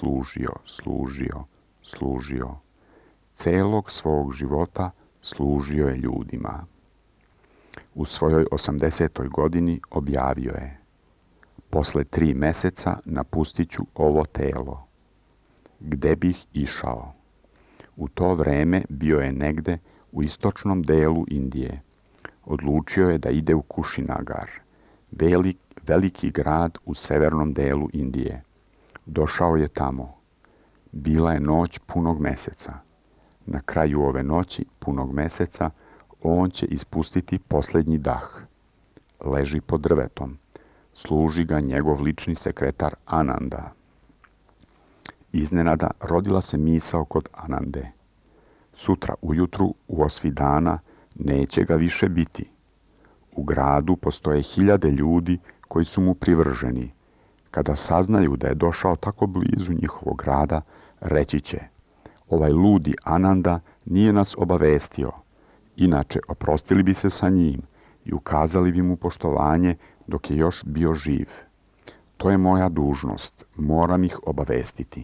služio. Celog svog života služio je ljudima. U svojoj 80. godini objavio je: posle 3 meseca napustit ću ovo telo. Gde bih išao? U to vreme bio je negde u istočnom delu Indije. Odlučio je da ide u Kušinagar, veliki grad u severnom delu Indije. Došao je tamo. Bila je noć punog meseca. Na kraju ove noći punog meseca on će ispustiti posljednji dah. Leži pod drvetom. Služi ga njegov lični sekretar Ananda. Iznenada rodila se misao kod Anande. Sutra ujutru u osvi dana neće ga više biti. U gradu postoje 1000 ljudi koji su mu privrženi. Kada saznaju da je došao tako blizu njihovog grada, reći će: ovaj ludi Ananda nije nas obavestio, inače oprostili bi se sa njim i ukazali bi mu poštovanje dok je još bio živ. To je moja dužnost, moram ih obavestiti.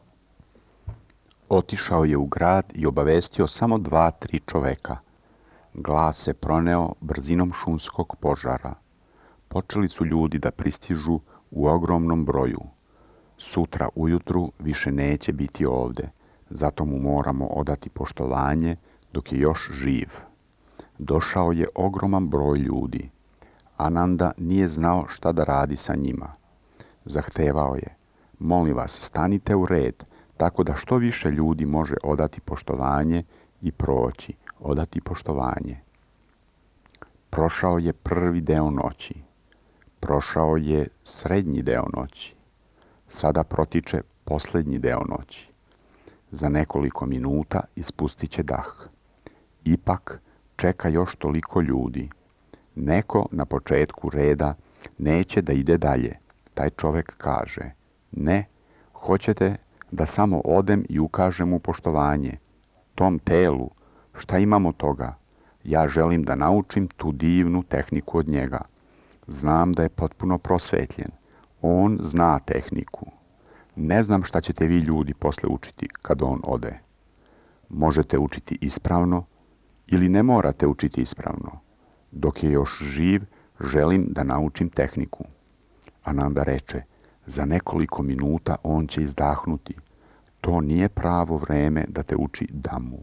Otišao je u grad i obavestio samo 2-3 čoveka. Glas se proneo brzinom šumskog požara. Počeli su ljudi da pristižu u ogromnom broju. Sutra ujutru više neće biti ovde, zato mu moramo odati poštovanje dok je još živ. Došao je ogroman broj ljudi. Ananda nije znao šta da radi sa njima. Zahtevao je: Molim vas, stanite u red, tako da što više ljudi može odati poštovanje i proći, odati poštovanje. Prošao je prvi deo noći. Prošao je srednji deo noći. Sada protiče posljednji deo noći. Za nekoliko minuta ispustit će dah. Ipak čeka još toliko ljudi. Neko na početku reda neće da ide dalje. Taj čovjek kaže, ne, hoćete da samo odem i ukažem mu poštovanje. Tom telu, šta imam od toga? Ja želim da naučim tu divnu tehniku od njega. Znam da je potpuno prosvetljen. On zna tehniku. Ne znam šta ćete vi ljudi posle učiti kad on ode. Možete učiti ispravno ili ne morate učiti ispravno. Dok je još živ, želim da naučim tehniku. Ananda reče, za nekoliko minuta on će izdahnuti. To nije pravo vreme da te uči Dhammu.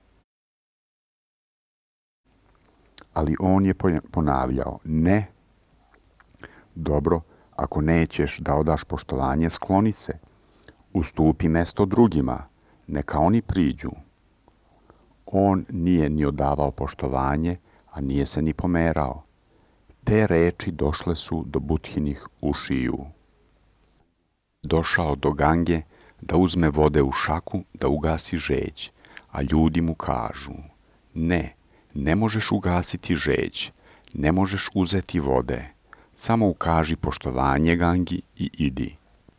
Ali on je ponavljao, ne. Dobro, ako nećeš da odaš poštovanje, skloni se. Ustupi mesto drugima, neka oni priđu. On nije ni odavao poštovanje, a nije se ni pomerao. Te reči došle su do Budhinih ušiju. Došao do Gange da uzme vode u šaku, da ugasi žeđ, a ljudi mu kažu, ne, ne možeš ugasiti žeđ, ne možeš uzeti vode, samo ukaži poštovanje Gangi i idi.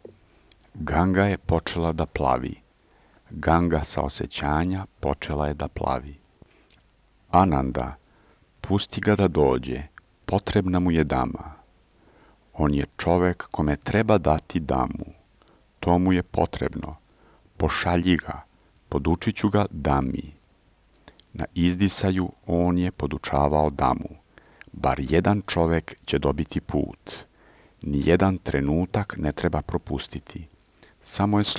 Ganga je počela da plavi. Ganga saosećanja počela je da plavi. Ananda, pusti ga da dođe, potrebna mu je Dhamma. On je čovek kome treba dati Dhammu. To mu je potrebno. Pošalji ga, podučit ću ga Dhammi. Na izdisaju on je podučavao Dhammu. Bar jedan čovek će dobiti put. Nijedan trenutak ne treba propustiti. Samo je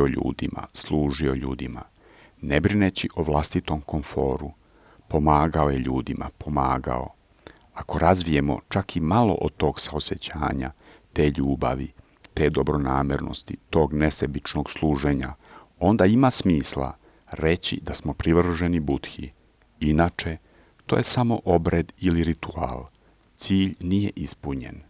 služio ljudima, ne brineći o vlastitom komforu. Pomagao je ljudima, pomagao. Ako razvijemo čak i malo od tog saosećanja, te ljubavi, te dobronamernosti, tog nesebičnog služenja, onda ima smisla reći da smo privrženi Budhi. Inače, to je samo obred ili ritual. Cilj nije ispunjen.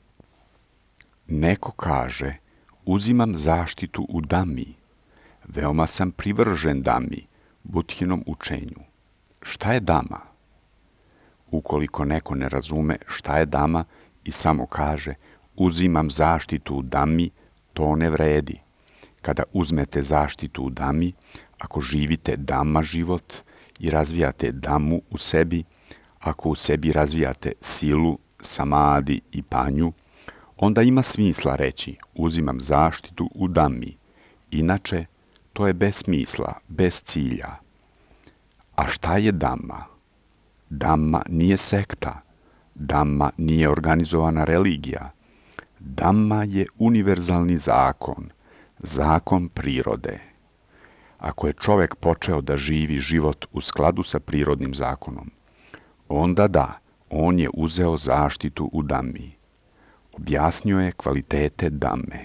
Neko kaže, uzimam zaštitu u Dhammi. Veoma sam privržen Dhammi, Budhinom učenju. Šta je Dhamma? Ukoliko neko ne razume šta je Dhamma i samo kaže uzimam zaštitu u Dhammi, to ne vredi. Kada uzmete zaštitu u Dhammi, ako živite Dhamma život i razvijate Dhammu u sebi, ako u sebi razvijate silu, samadi i panju, onda ima smisla reći uzimam zaštitu u Dhammi. Inače, to je bez smisla, bez cilja. A šta je Dhamma? Dhamma nije sekta. Dhamma nije organizovana religija. Dhamma je univerzalni zakon, zakon prirode. Ako je čovjek počeo da živi život u skladu sa prirodnim zakonom, onda da, on je uzeo zaštitu u Dhammi. Objasnio je kvalitete Dhamme.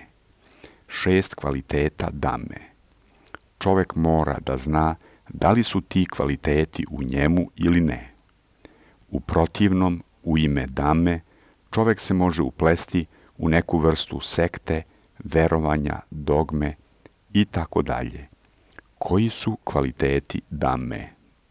6 kvaliteta Dhamme. Čovjek mora da zna da li su ti kvaliteti u njemu ili ne. U protivnom, u ime Dhamme, čovjek se može uplesti u neku vrstu sekte, verovanja, dogme i tako dalje. Koji su kvaliteti Dhamme?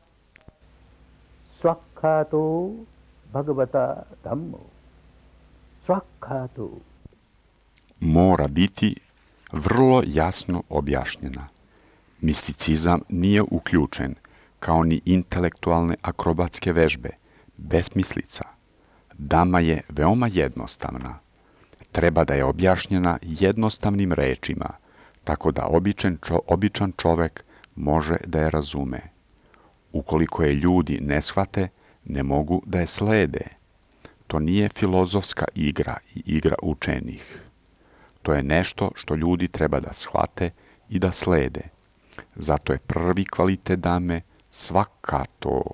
Swakhato Bhagavata Dhammo. Swakhato. Mora biti vrlo jasno objašnjena. Misticizam nije uključen, kao ni intelektualne akrobatske vežbe, besmislica. Dhamma je veoma jednostavna. Treba da je objašnjena jednostavnim rečima, tako da običan čovek može da je razume. Ukoliko je ljudi ne shvate, ne mogu da je slede. To nije filozofska igra i igra učenih. To je nešto što ljudi treba da shvate i da slede. Zato je prvi kvalitet Dhamme svakato.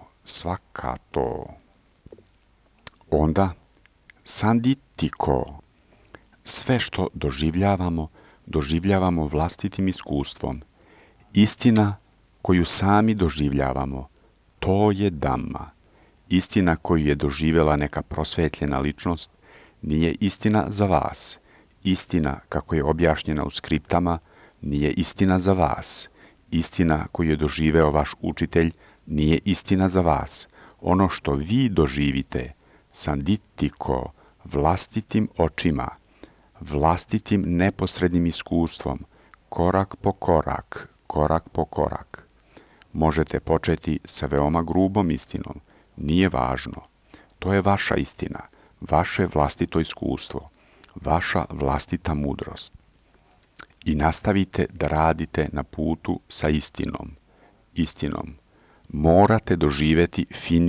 Onda, sanditiko. Sve što doživljavamo doživljavamo vlastitim iskustvom. Istina koju sami doživljavamo, to je Dhamma. Istina koju je doživjela neka prosvetljena ličnost nije istina za vas. Istina, kako je objašnjena u skriptama, nije istina za vas. Istina koju je doživeo vaš učitelj nije istina za vas. Ono što vi doživite, sanditiko, vlastitim očima, vlastitim neposrednim iskustvom, korak po korak. Možete početi sa veoma grubom istinom. Nije važno. To je vaša istina, vaše vlastito iskustvo, vaša vlastita mudrost. I nastavite da radite na putu sa istinom. Istinom. Morate doživjeti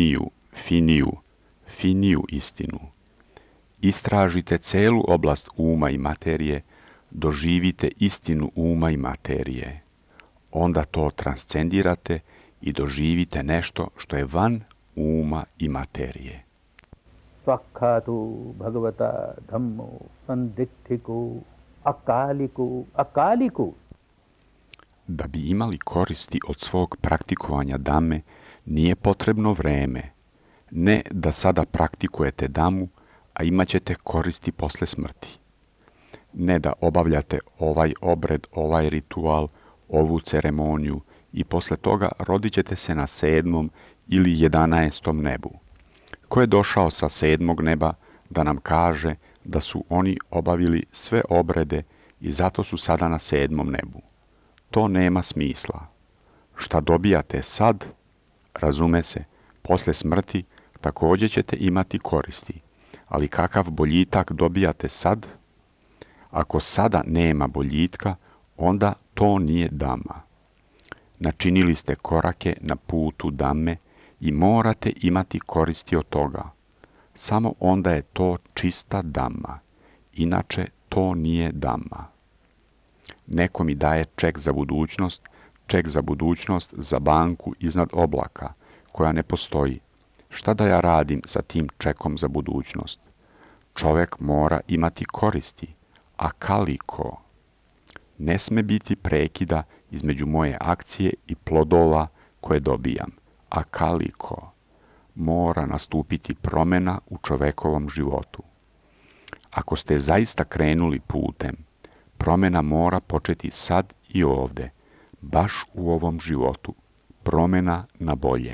finiju istinu. Istražite celu oblast uma i materije, doživite istinu uma i materije. Onda to transcendirate i doživite nešto što je van uma i materije. Svakhatu bhagavata dhammo sandiktiku akaliku. Da bi imali koristi od svog praktikovanja dame, nije potrebno vreme. Ne da sada praktikujete damu, a imat ćete koristi posle smrti. Ne da obavljate ovaj obred, ovaj ritual, ovu ceremoniju i posle toga rodit ćete se na 7. ili 11. nebu. Ko je došao sa 7. neba da nam kaže da su oni obavili sve obrede i zato su sada na 7. nebu? To nema smisla. Šta dobijate sad, razume se, posle smrti također ćete imati koristi. Ali kakav boljitak dobijate sad? Ako sada nema boljitka, onda to nije Dhamma. Načinili ste korake na putu Dhamme i morate imati koristi od toga. Samo onda je to čista Dhamma. Inače, to nije Dhamma. Neko mi daje ček za budućnost za banku iznad oblaka, koja ne postoji. Šta da ja radim sa tim čekom za budućnost? Čovjek mora imati koristi, a kaliko? Ne sme biti prekida između moje akcije i plodova koje dobijam, a kaliko? Mora nastupiti promjena u čovekovom životu. Ako ste zaista krenuli putem, promjena mora početi sad i ovdje, baš u ovom životu, promjena na bolje.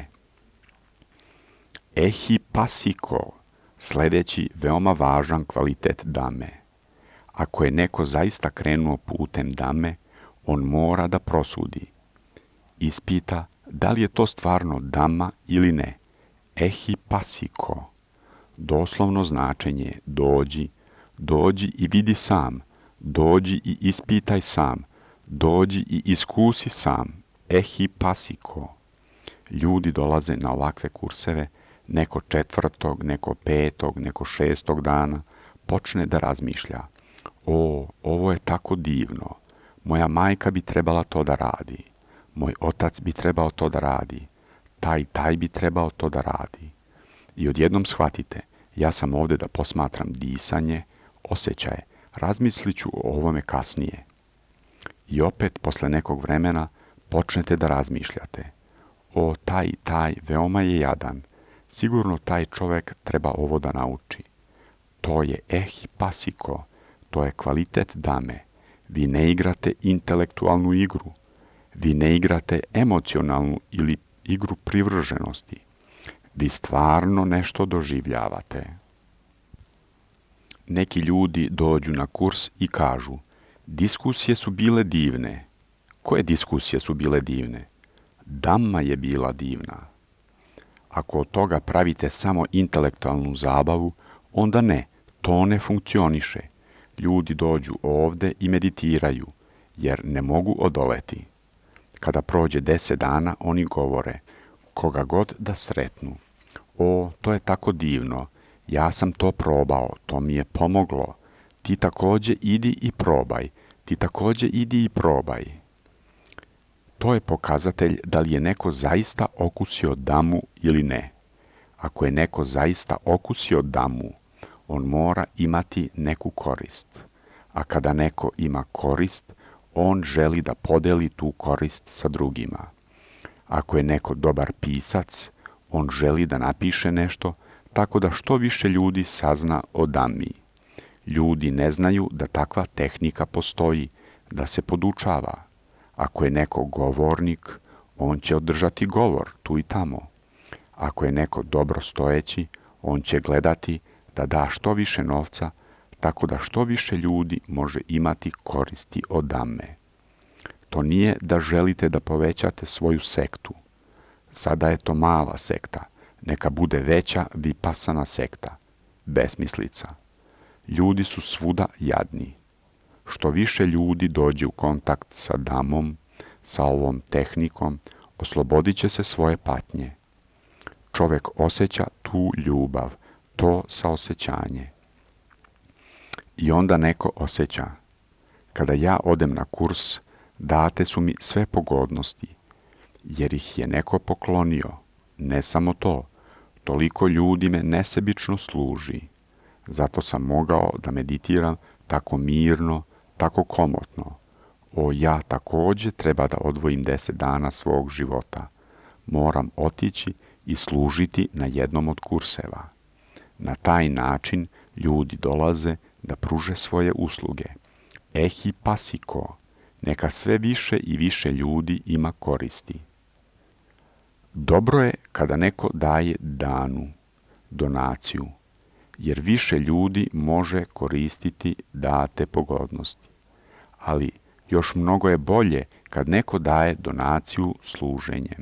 Ehipasiko, sljedeći veoma važan kvalitet Dame. Ako je neko zaista krenuo putem Dame, on mora da prosudi. Ispita da li je to stvarno Dhamma ili ne. Ehipasiko. Doslovno značenje dođi i vidi sam, dođi i ispitaj sam, dođi i iskusi sam. Ehipasiko. Ljudi dolaze na ovakve kurseve, neko 4., neko 5., neko 6. dana, počne da razmišlja. Ovo je tako divno. Moja majka bi trebala to da radi. Moj otac bi trebao to da radi. Taj bi trebao to da radi. I odjednom shvatite, ja sam ovdje da posmatram disanje, osjećaje. Razmislit ću o ovome kasnije. I opet, posle nekog vremena, počnete da razmišljate. Taj veoma je jadan. Sigurno taj čovjek treba ovo da nauči. To je ehipasiko, to je kvalitet Dame. Vi ne igrate intelektualnu igru. Vi ne igrate emocionalnu ili igru privrženosti. Vi stvarno nešto doživljavate. Neki ljudi dođu na kurs i kažu, diskusije su bile divne. Koje diskusije su bile divne? Dhamma je bila divna. Ako od toga pravite samo intelektualnu zabavu, onda ne, to ne funkcioniše. Ljudi dođu ovde i meditiraju, jer ne mogu odoleti. Kada prođe 10 dana, oni govore, koga god da sretnu. To je tako divno, ja sam to probao, to mi je pomoglo. Ti također idi i probaj. To je pokazatelj da li je neko zaista okusio Dhammu ili ne. Ako je neko zaista okusio Dhammu, on mora imati neku korist. a kada neko ima korist, on želi da podeli tu korist sa drugima. Ako je neko dobar pisac, on želi da napiše nešto tako da što više ljudi sazna o Dhammi. Ljudi ne znaju da takva tehnika postoji, da se podučava. Ako je neko govornik, on će održati govor tu i tamo. Ako je neko dobro stojeći, on će gledati da da što više novca, tako da što više ljudi može imati koristi od Dhamme. To nije da želite da povećate svoju sektu. Sada je to mala sekta, neka bude veća vipasana sekta. Besmislica. Ljudi su svuda jadni. Što više ljudi dođe u kontakt sa Dhammom, sa ovom tehnikom, oslobodit će se svoje patnje. Čovjek osjeća tu ljubav, to saosjećanje. I onda neko osjeća. Kada ja odem na kurs, date su mi sve pogodnosti, jer ih je neko poklonio. Ne samo to, toliko ljudi me nesebično služi. Zato sam mogao da meditiram tako mirno, tako komotno. Ja također treba da odvojim 10 dana svog života. Moram otići i služiti na jednom od kurseva. Na taj način ljudi dolaze da pruže svoje usluge. Ehi pasiko, neka sve više i više ljudi ima koristi. Dobro je kada neko daje danu, donaciju, jer više ljudi može koristiti date pogodnosti. Ali još mnogo je bolje kad neko daje donaciju služenjem.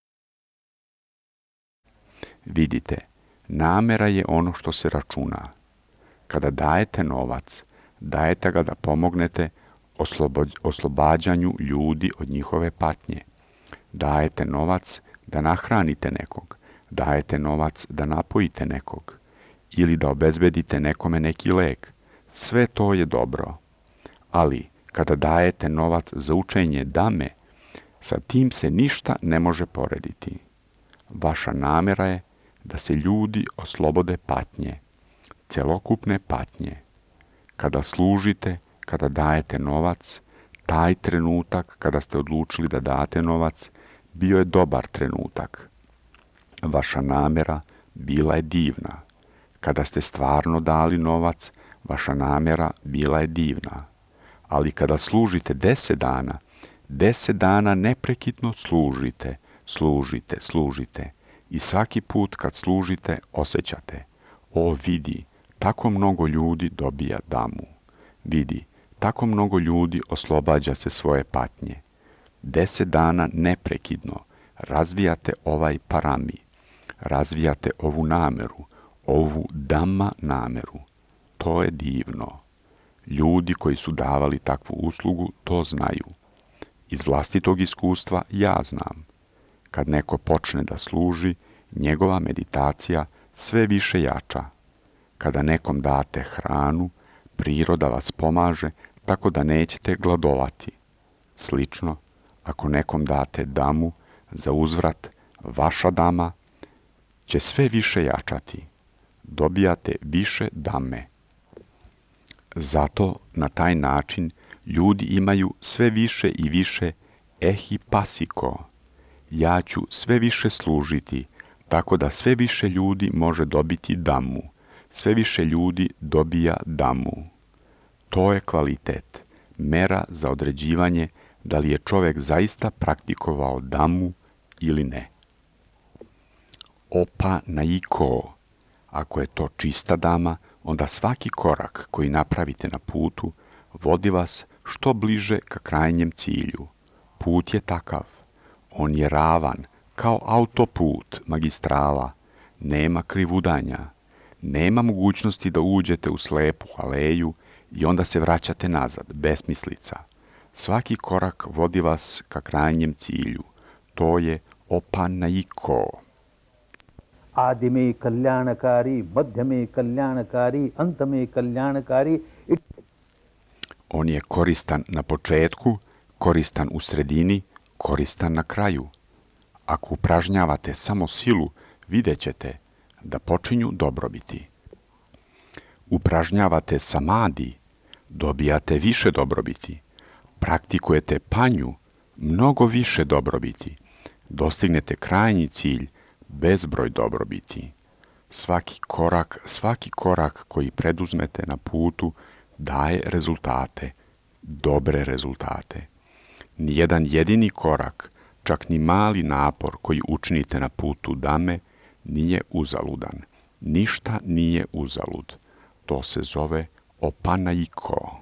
Vidite, namera je ono što se računa. Kada dajete novac, dajete ga da pomognete oslobađanju ljudi od njihove patnje. Dajete novac da nahranite nekog, dajete novac da napojite nekog ili da obezbedite nekome neki lek. Sve to je dobro. Ali kada dajete novac za učenje Dhamme, sa tim se ništa ne može porediti. Vaša namera je da se ljudi oslobode patnje, celokupne patnje. Kada služite, kada dajete novac, taj trenutak kada ste odlučili da date novac, bio je dobar trenutak. Vaša namera bila je divna. Kada ste stvarno dali novac, vaša namera bila je divna. Ali kada služite 10 dana, 10 dana neprekidno služite. I svaki put kad služite, osjećate. Vidi, tako mnogo ljudi dobija Dhammu. Vidi, tako mnogo ljudi oslobađa se svoje patnje. 10 dana neprekidno razvijate ovaj parami. Razvijate ovu nameru, ovu Dhamma nameru. To je divno. Ljudi koji su davali takvu uslugu to znaju. Iz vlastitog iskustva ja znam. Kad neko počne da služi, njegova meditacija sve više jača. Kada nekom date hranu, priroda vas pomaže tako da nećete gladovati. Slično, ako nekom date Dhammu, za uzvrat vaša Dhamma će sve više jačati. Dobijate više Dhamme. Zato na taj način ljudi imaju sve više i više ehi pasiko. Ja ću sve više služiti, tako da sve više ljudi može dobiti Dhammu. Sve više ljudi dobija Dhammu. To je kvalitet, mera za određivanje da li je čovjek zaista praktikovao Dhammu ili ne. Opa naiko. Ako je to čista Dhamma, onda svaki korak koji napravite na putu vodi vas što bliže ka krajnjem cilju. Put je takav. On je ravan, kao autoput, magistrala. Nema krivudanja. Nema mogućnosti da uđete u slepu aleju i onda se vraćate nazad, besmislica. Svaki korak vodi vas ka krajnjem cilju. To je opanaiko. आदि में कल्याणकारी, मध्य में कल्याणकारी, अंत में कल्याणकारी. On je koristan na početku, koristan u sredini, koristan na kraju. Ako upražnjavate samo silu, vidjet ćete da počinju dobrobiti. Upražnjavate samadi, dobijate više dobrobiti. Praktikujete panju, mnogo više dobrobiti. Dostignete krajnji cilj, bezbroj dobrobiti. Svaki korak koji preduzmete na putu daje rezultate, dobre rezultate. Nijedan jedini korak, čak ni mali napor koji učinite na putu Dame, nije uzaludan. Ništa nije uzalud. To se zove opanajiko.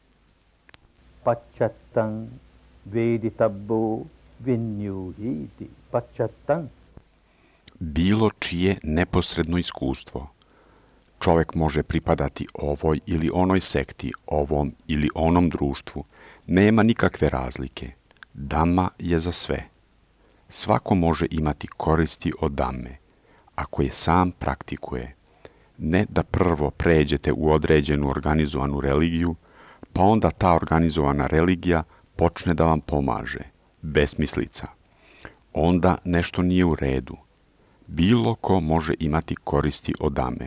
Pacchattam veditabbo vinyuhiti. Pacchattam. Bilo čije neposredno iskustvo. Čovjek može pripadati ovoj ili onoj sekti, ovom ili onom društvu. Nema nikakve razlike. Dhamma je za sve. Svako može imati koristi od Dhamme, ako je sam praktikuje. Ne da prvo pređete u određenu organizovanu religiju, pa onda ta organizovana religija počne da vam pomaže. Besmislica. Onda nešto nije u redu. Bilo ko može imati koristi od Dhamme.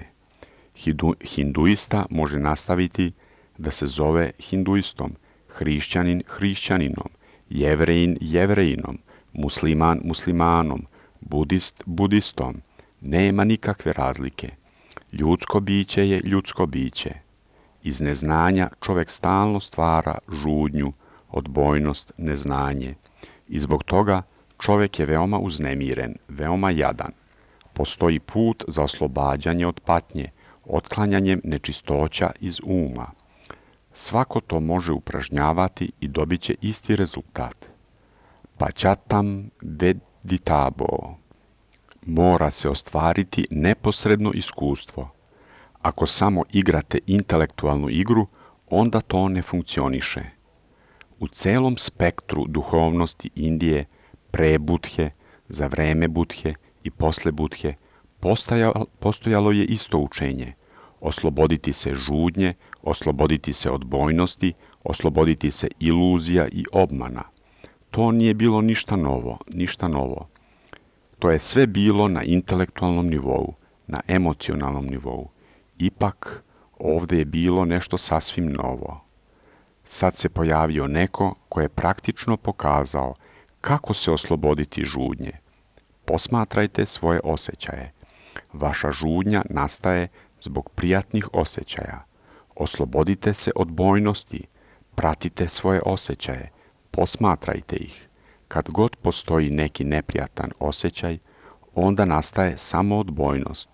Hinduista može nastaviti da se zove hinduistom, hrišćanin hrišćaninom, jevrejin jevrejinom, musliman muslimanom, budist budistom. Nema nikakve razlike. Ljudsko biće je ljudsko biće. Iz neznanja čovjek stalno stvara žudnju, odbojnost, neznanje. I zbog toga čovjek je veoma uznemiren, veoma jadan. Postoji put za oslobađanje od patnje, otklanjanjem nečistoća iz uma. Svako to može upražnjavati i dobit će isti rezultat. Pacchattam veditabo. Mora se ostvariti neposredno iskustvo. Ako samo igrate intelektualnu igru, onda to ne funkcioniše. U celom spektru duhovnosti Indije, pre Budhe, za vreme Budhe i posle Budhe, postojalo je isto učenje. Osloboditi se žudnje, osloboditi se odbojnosti, osloboditi se iluzija i obmana. To nije bilo ništa novo. To je sve bilo na intelektualnom nivou, na emocionalnom nivou. Ipak, ovdje je bilo nešto sasvim novo. Sad se pojavio neko ko je praktično pokazao kako se osloboditi žudnje. Posmatrajte svoje osjećaje. Vaša žudnja nastaje zbog prijatnih osjećaja. Oslobodite se od bojnosti. Pratite svoje osjećaje. Posmatrajte ih. Kad god postoji neki neprijatan osjećaj, onda nastaje samo odbojnost.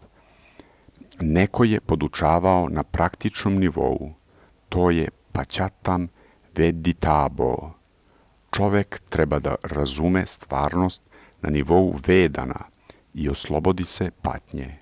Neko je podučavao na praktičnom nivou. To je pacchattam veditabo. Čovjek treba da razume stvarnost na nivou vedana i oslobodi se patnje.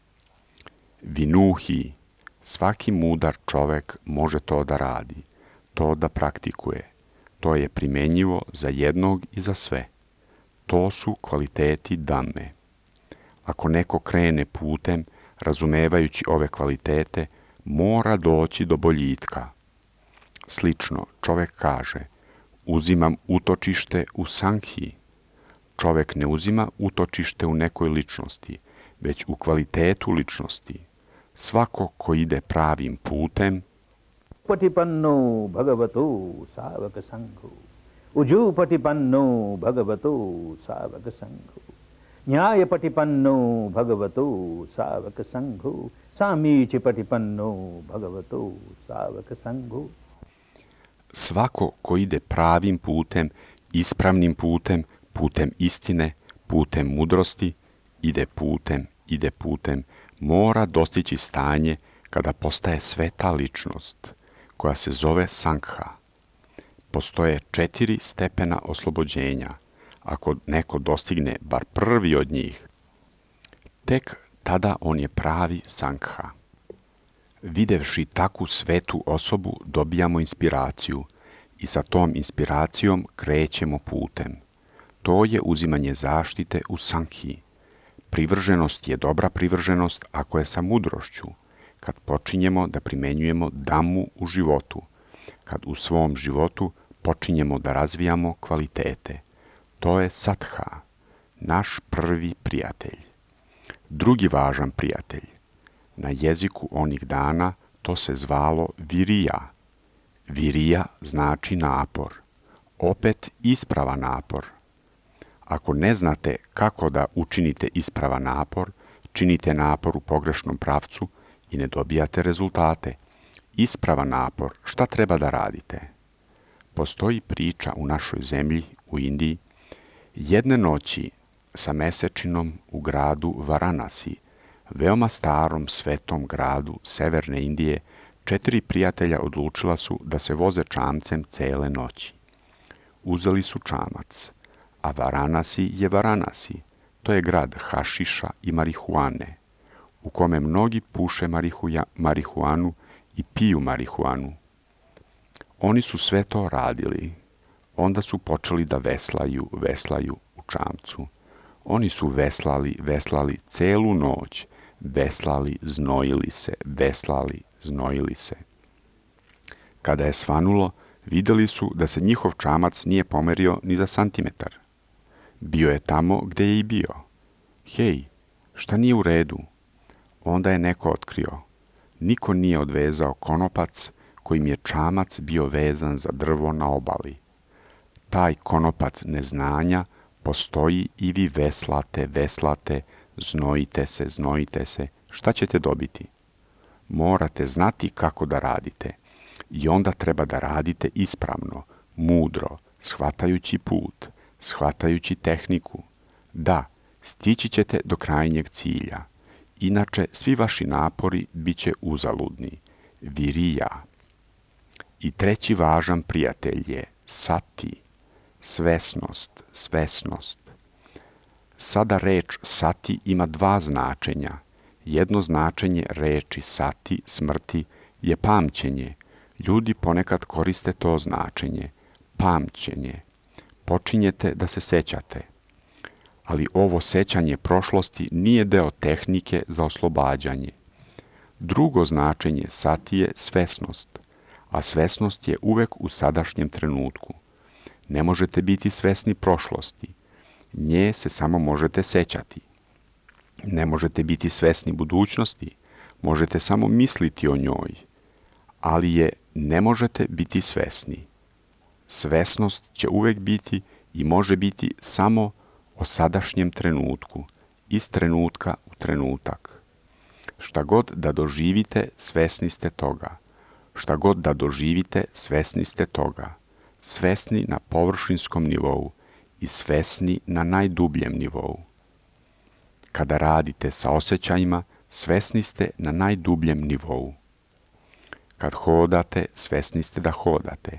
Vinuhi. Svaki mudar čovjek može to da radi, to da praktikuje. To je primjenjivo za jednog i za sve. To su kvaliteti Dhamme. Ako neko krene putem, razumevajući ove kvalitete, mora doći do boljitka. Slično, čovjek kaže, uzimam utočište u Sankhiji. Čovjek ne uzima utočište u nekoj ličnosti, već u kvalitetu ličnosti. Svako ko ide pravim putem, Patipanno bhagavato savaka sangho. Uju patipanno bhagavato savaka sangho. Nyaya patipanno bhagavato savaka sangho. Samichi patipanno bhagavato savaka sangho. svako ko ide pravim putem, ispravnim putem, putem istine, putem mudrosti, ide putem, mora dostići stanje kada postaje sveta ličnost, koja se zove Sangha. Postoje 4 stepena oslobođenja. Ako neko dostigne bar prvi od njih, tek tada on je pravi Sangha. Videvši takvu svetu osobu, dobijamo inspiraciju i sa tom inspiracijom krećemo putem. To je uzimanje zaštite u Sankhiji. Privrženost je dobra privrženost ako je sa mudrošću, kad počinjemo da primenjujemo Dhammu u životu, kad u svom životu počinjemo da razvijamo kvalitete. To je Satha, naš prvi prijatelj. Drugi važan prijatelj. Na jeziku onih dana to se zvalo Virija. Virija znači napor. Opet ispravan napor. Ako ne znate kako da učinite ispravan napor, činite napor u pogrešnom pravcu i ne dobijate rezultate. Ispravan napor, šta treba da radite? Postoji priča u našoj zemlji, u Indiji. Jedne noći sa mesečinom u gradu Varanasi, veoma starom svetom gradu severne Indije, 4 prijatelja odlučila su da se voze čamcem cele noći. Uzeli su čamac, a Varanasi je Varanasi. To je grad hašiša i marihuane, u kome mnogi puše marihuanu i piju marihuanu. Oni su sve to radili. Onda su počeli da veslaju u čamcu. Oni su veslali celu noć. Veslali, znojili se. Kada je svanulo, vidjeli su da se njihov čamac nije pomerio ni za santimetar. Bio je tamo gdje je i bio. Hej, šta nije u redu? Onda je neko otkrio. Niko nije odvezao konopac kojim je čamac bio vezan za drvo na obali. Taj konopac neznanja postoji i vi veslate, znojite se. Šta ćete dobiti? Morate znati kako da radite. I onda treba da radite ispravno, mudro, shvatajući put, shvatajući tehniku. Da, stići ćete do krajnjeg cilja. Inače, svi vaši napori bit će uzaludni. Virija. I treći važan prijatelj je sati, svesnost. Sada reč sati ima 2 značenja. Jedno značenje reči sati, smrti, je pamćenje. Ljudi ponekad koriste to značenje. Pamćenje. Počinjete da se sećate. Ali ovo sećanje prošlosti nije deo tehnike za oslobađanje. Drugo značenje sati je svesnost, a svesnost je uvek u sadašnjem trenutku. Ne možete biti svesni prošlosti. Nje se samo možete sećati. Ne možete biti svesni budućnosti, možete samo misliti o njoj, ali je ne možete biti svesni. Svesnost će uvek biti i može biti samo o sadašnjem trenutku, iz trenutka u trenutak. Šta god da doživite, svesni ste toga. Šta god da doživite, svesni ste toga. Svesni na površinskom nivou i svesni na najdubljem nivou. Kada radite sa osjećajima, svesni ste na najdubljem nivou. Kad hodate, svesni ste da hodate.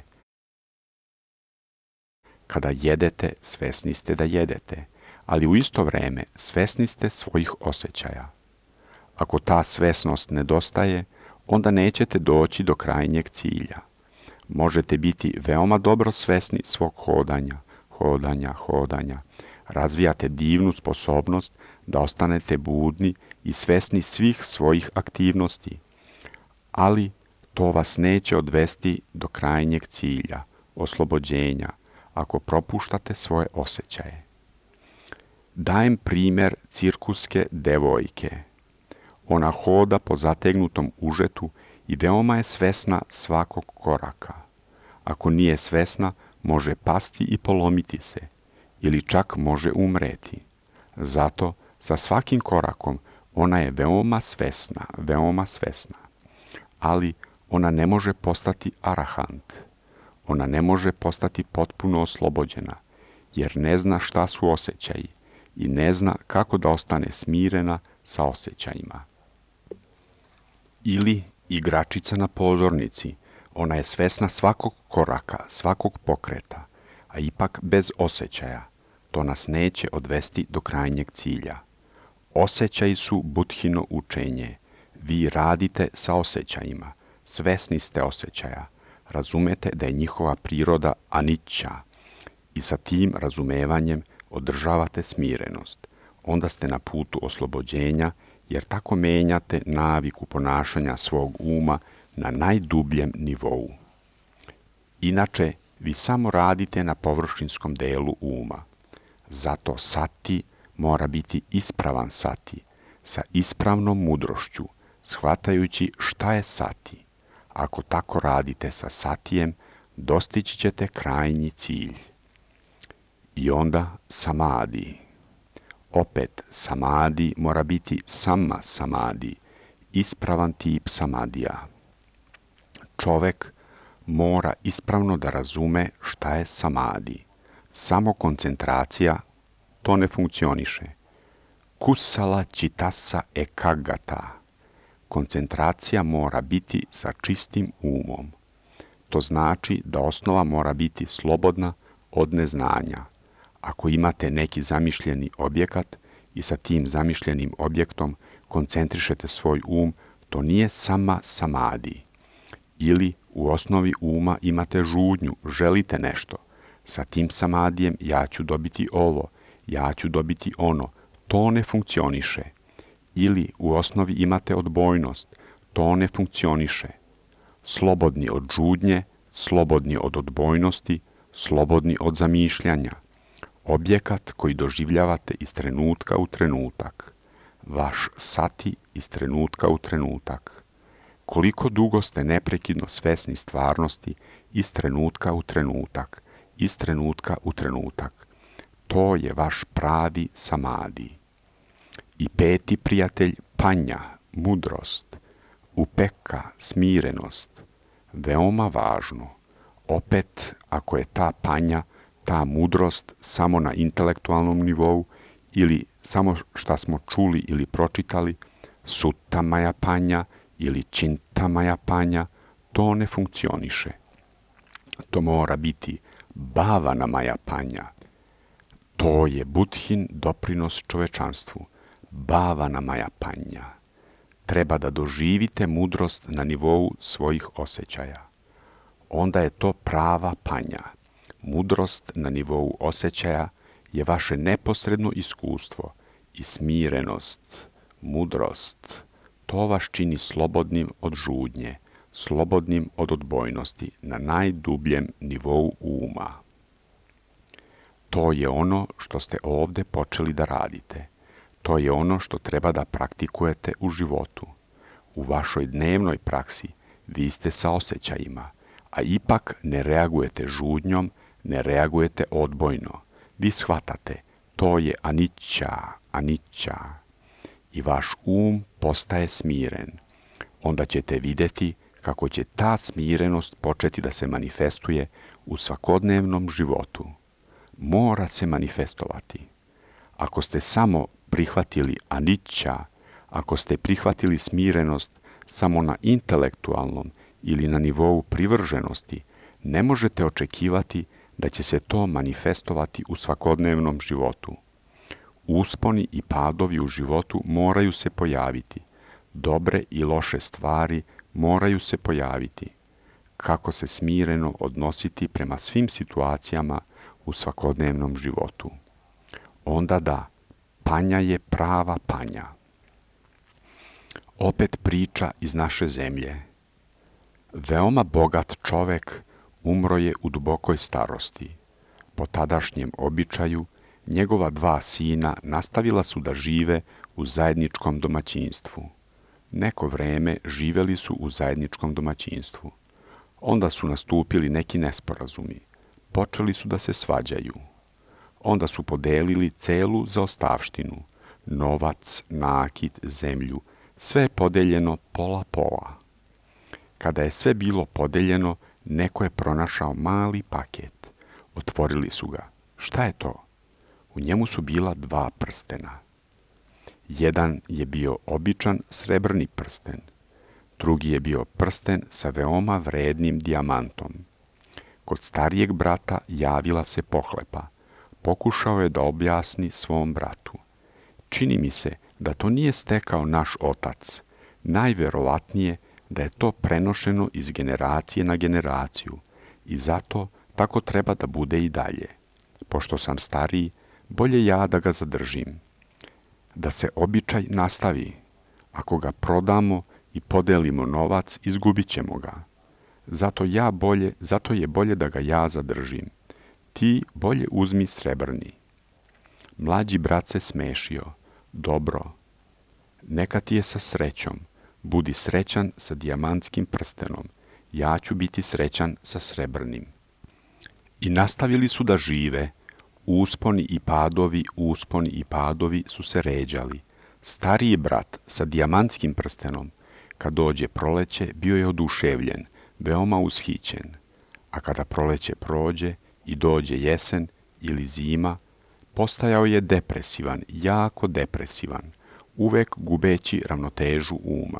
Kada jedete, svesni ste da jedete, ali u isto vreme svesni ste svojih osjećaja. Ako ta svesnost nedostaje, onda nećete doći do krajnjeg cilja. Možete biti veoma dobro svesni svog hodanja. Razvijate divnu sposobnost da ostanete budni i svesni svih svojih aktivnosti. Ali to vas neće odvesti do krajnjeg cilja, oslobođenja, ako propuštate svoje osjećaje. Dajem primjer cirkuske devojke. Ona hoda po zategnutom užetu i veoma je svesna svakog koraka. Ako nije svesna, može pasti i polomiti se, ili čak može umreti. Zato, sa svakim korakom, ona je veoma svesna. Ali ona ne može postati arahant. Ona ne može postati potpuno oslobođena, jer ne zna šta su osjećaji i ne zna kako da ostane smirena sa osjećajima. Ili igračica na pozornici. Ona je svesna svakog koraka, svakog pokreta, a ipak bez osjećaja. To nas neće odvesti do krajnjeg cilja. Osjećaji su Budhino učenje. Vi radite sa osjećajima. Svesni ste osjećaja. Razumete da je njihova priroda anicca i sa tim razumevanjem održavate smirenost. Onda ste na putu oslobođenja, jer tako menjate naviku ponašanja svog uma na najdubljem nivou. Inače, vi samo radite na površinskom delu uma. Zato sati mora biti ispravan sati, sa ispravnom mudrošću, shvatajući šta je sati. Ako tako radite sa satijem, dostići ćete krajnji cilj. I onda samadi. Opet, samadi mora biti sama samadi, ispravan tip samadija. Čovek mora ispravno da razume šta je samadi. Samo koncentracija to ne funkcioniše. Kusala čitasa ekagata. Koncentracija mora biti sa čistim umom. To znači da osnova mora biti slobodna od neznanja. Ako imate neki zamišljeni objekat i sa tim zamišljenim objektom koncentrišete svoj to nije sama samadi. Ili u osnovi uma imate žudnju, želite nešto. Sa tim samadijem ja ću dobiti ovo, ja ću dobiti ono. To ne funkcioniše. Ili u osnovi imate odbojnost. To ne funkcioniše. Slobodni od žudnje, slobodni od odbojnosti, slobodni od zamišljanja. Objekat koji doživljavate iz trenutka u trenutak. Vaš sati iz trenutka u trenutak. Koliko dugo ste neprekidno svesni stvarnosti iz trenutka u trenutak, iz trenutka u trenutak. To je vaš pravi samadi. I peti prijatelj panja, mudrost, upeka, smirenost. Veoma važno. Opet, ako je ta panja, ta mudrost samo na intelektualnom nivou ili samo šta smo čuli ili pročitali, sutamaja panja ili čintamaja panja, to ne funkcioniše. To mora biti bhavanamaja panja. To je Budhin doprinos čovečanstvu. Bhavanamaja panja. Treba da doživite mudrost na nivou svojih osjećaja. Onda je to prava panja. Mudrost na nivou osjećaja je vaše neposredno iskustvo i smirenost, mudrost. To vas čini slobodnim od žudnje, slobodnim od odbojnosti na najdubljem nivou uma. To je ono što ste ovdje počeli da radite. To je ono što treba da praktikujete u životu. U vašoj dnevnoj praksi vi ste sa osjećajima, a ipak ne reagujete žudnjom, ne reagujete odbojno. Vi shvatate, to je anicca. I vaš postaje smiren. Onda ćete vidjeti kako će ta smirenost početi da se manifestuje u svakodnevnom životu. Mora se manifestovati. Ako ste samo prihvatili anicca, ako ste prihvatili smirenost samo na intelektualnom ili na nivou privrženosti, ne možete očekivati da će se to manifestovati u svakodnevnom životu. Usponi i padovi u životu moraju se pojaviti. Dobre i loše stvari moraju se pojaviti. Kako se smireno odnositi prema svim situacijama u svakodnevnom životu. Onda da, panja je prava panja. Opet priča iz naše zemlje. Veoma bogat čovek umro je u dubokoj starosti. Po tadašnjem običaju, njegova 2 sina nastavila su da žive u zajedničkom domaćinstvu. Neko vreme živeli su u zajedničkom domaćinstvu. Onda su nastupili neki nesporazumi. Počeli su da se svađaju. Onda su podelili celu zaostavštinu. Novac, nakit, zemlju. Sve je podeljeno pola-pola. Kada je sve bilo podeljeno, neko je pronašao mali paket. Otvorili su ga. Šta je to? U njemu su bila 2 prstena. Jedan je bio običan srebrni prsten. Drugi je bio prsten sa veoma vrednim dijamantom. Kod starijeg brata javila se pohlepa. Pokušao je da objasni svom bratu. Čini mi se da to nije stekao naš otac. Najverovatnije da je to prenošeno iz generacije na generaciju i zato tako treba da bude i dalje. Pošto sam stariji, bolje ja da ga zadržim. Da se običaj nastavi. Ako ga prodamo i podelimo novac, izgubit ćemo ga. Zato je bolje da ga ja zadržim. Ti bolje uzmi srebrni. Mlađi brat se smešio. Dobro. Neka ti je sa srećom. Budi srećan sa dijamantskim prstenom. ja ću biti srećan sa srebrnim. I nastavili su da žive. Usponi i padovi su se ređali. Stariji brat sa dijamantskim prstenom, kad dođe proleće, bio je oduševljen, veoma ushićen. A kada proleće prođe i dođe jesen ili zima, postajao je depresivan, jako depresivan, uvek gubeći ravnotežu uma.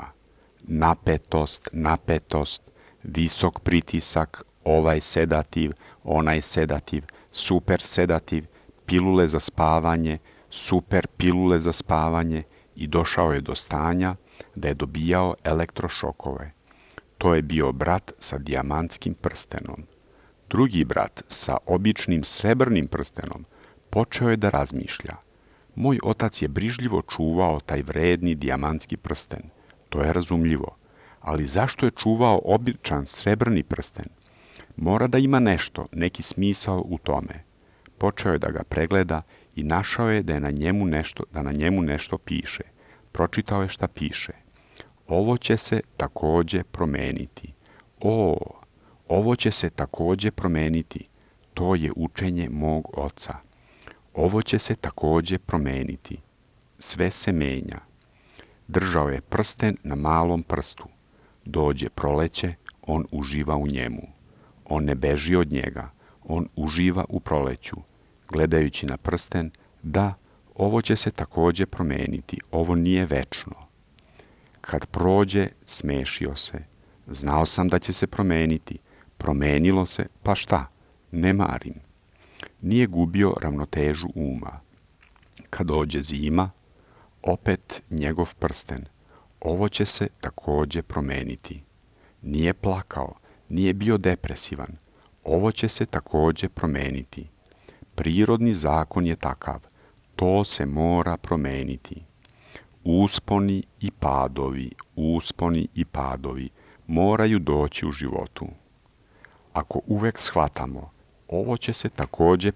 Napetost, visok pritisak, ovaj sedativ, onaj sedativ, super sedativ, pilule za spavanje, super pilule za spavanje i došao je do stanja da je dobijao elektrošokove. To je bio brat sa dijamantskim prstenom. Drugi brat sa običnim srebrnim prstenom počeo je da razmišlja. Moj otac je brižljivo čuvao taj vredni dijamantski prsten. To je razumljivo. Ali zašto je čuvao običan srebrni prsten? Mora da ima nešto, neki smisao u tome. Počeo je da ga pregleda i našao je da na njemu nešto piše. Pročitao je šta piše. Ovo će se takođe promeniti. Ovo će se takođe promeniti. To je učenje mog oca. Ovo će se takođe promeniti. Sve se menja. Držao je prsten na malom prstu. Dođe proleće, on uživa u njemu. On ne beži od njega, on uživa u proleću. Gledajući na prsten, da, ovo će se takođe promeniti, ovo nije večno. Kad prođe, smešio se. Znao sam da će se promeniti. Promenilo se, pa šta? Ne marim. Nije gubio ravnotežu uma. Kad dođe zima, opet njegov prsten. Ovo će se takođe promeniti. Nije plakao, nije bio depresivan. Ovo će se takođe promeniti. Prirodni zakon je takav. To se mora promeniti. Usponi i padovi moraju doći u životu. Ako uvek shvatamo, ovo će se takođe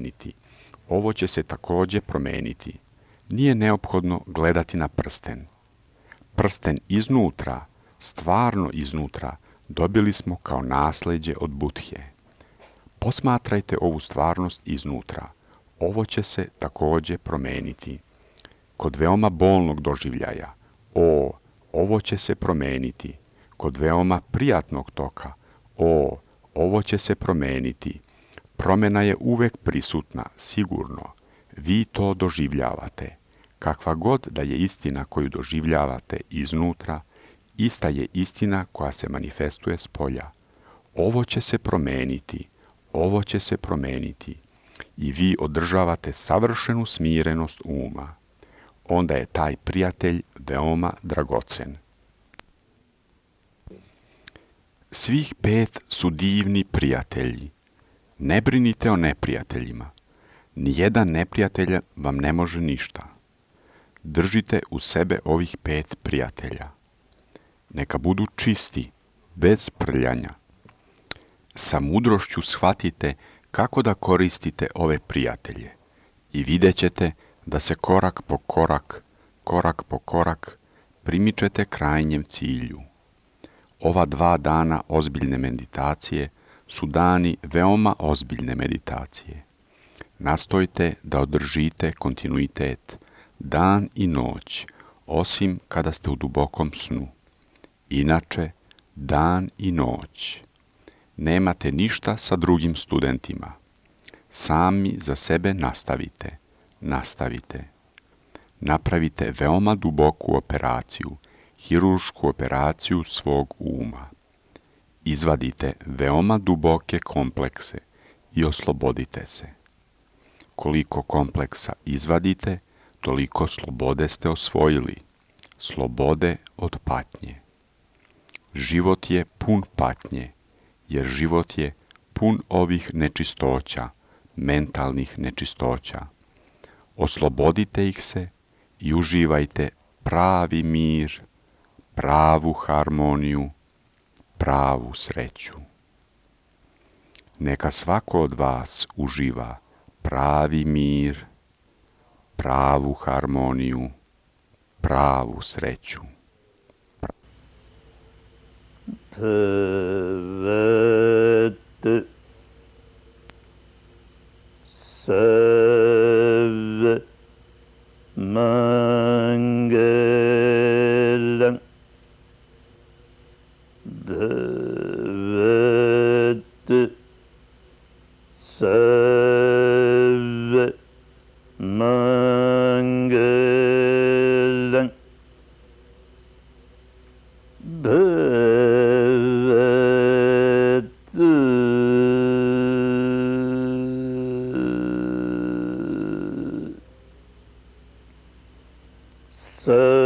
promeniti, nije neophodno gledati na prsten. Prsten iznutra, stvarno iznutra, dobili smo kao nasleđe od Budhe. Posmatrajte ovu stvarnost iznutra. Ovo će se takođe promeniti. Kod veoma bolnog doživljaja, ovo će se promeniti. Kod veoma prijatnog toka, ovo će se promeniti. Promena je uvek prisutna, sigurno. Vi to doživljavate. Kakva god da je istina koju doživljavate iznutra, ista je istina koja se manifestuje spolja. Ovo će se promeniti. I vi održavate savršenu smirenost uma. Onda je taj prijatelj veoma dragocen. Svih 5 su divni prijatelji. Ne brinite o neprijateljima. Nijedan neprijatelj vam ne može ništa. Držite u sebe ovih 5 prijatelja. Neka budu čisti, bez prljanja. Sa mudrošću shvatite kako da koristite ove prijatelje i vidjet ćete da se korak po korak primičete krajnjem cilju. Ova 2 dana ozbiljne meditacije su dani veoma ozbiljne meditacije. Nastojte da održite kontinuitet dan i noć, osim kada ste u dubokom snu. Inače, dan i noć. Nemate ništa sa drugim studentima. Sami za sebe nastavite. Napravite veoma duboku operaciju, hiruršku operaciju svog uma. Izvadite veoma duboke komplekse i oslobodite se. Koliko kompleksa izvadite, toliko slobode ste osvojili. Slobode od patnje. Život je pun patnje, jer život je pun ovih nečistoća, mentalnih nečistoća. Oslobodite ih se i uživajte pravi mir, pravu harmoniju, pravu sreću. Neka svako od vas uživa pravi mir, pravu harmoniju, pravu sreću. Bhavad Sarva Mangalam Bhavad Sarva Mangalam Bhavad Sarva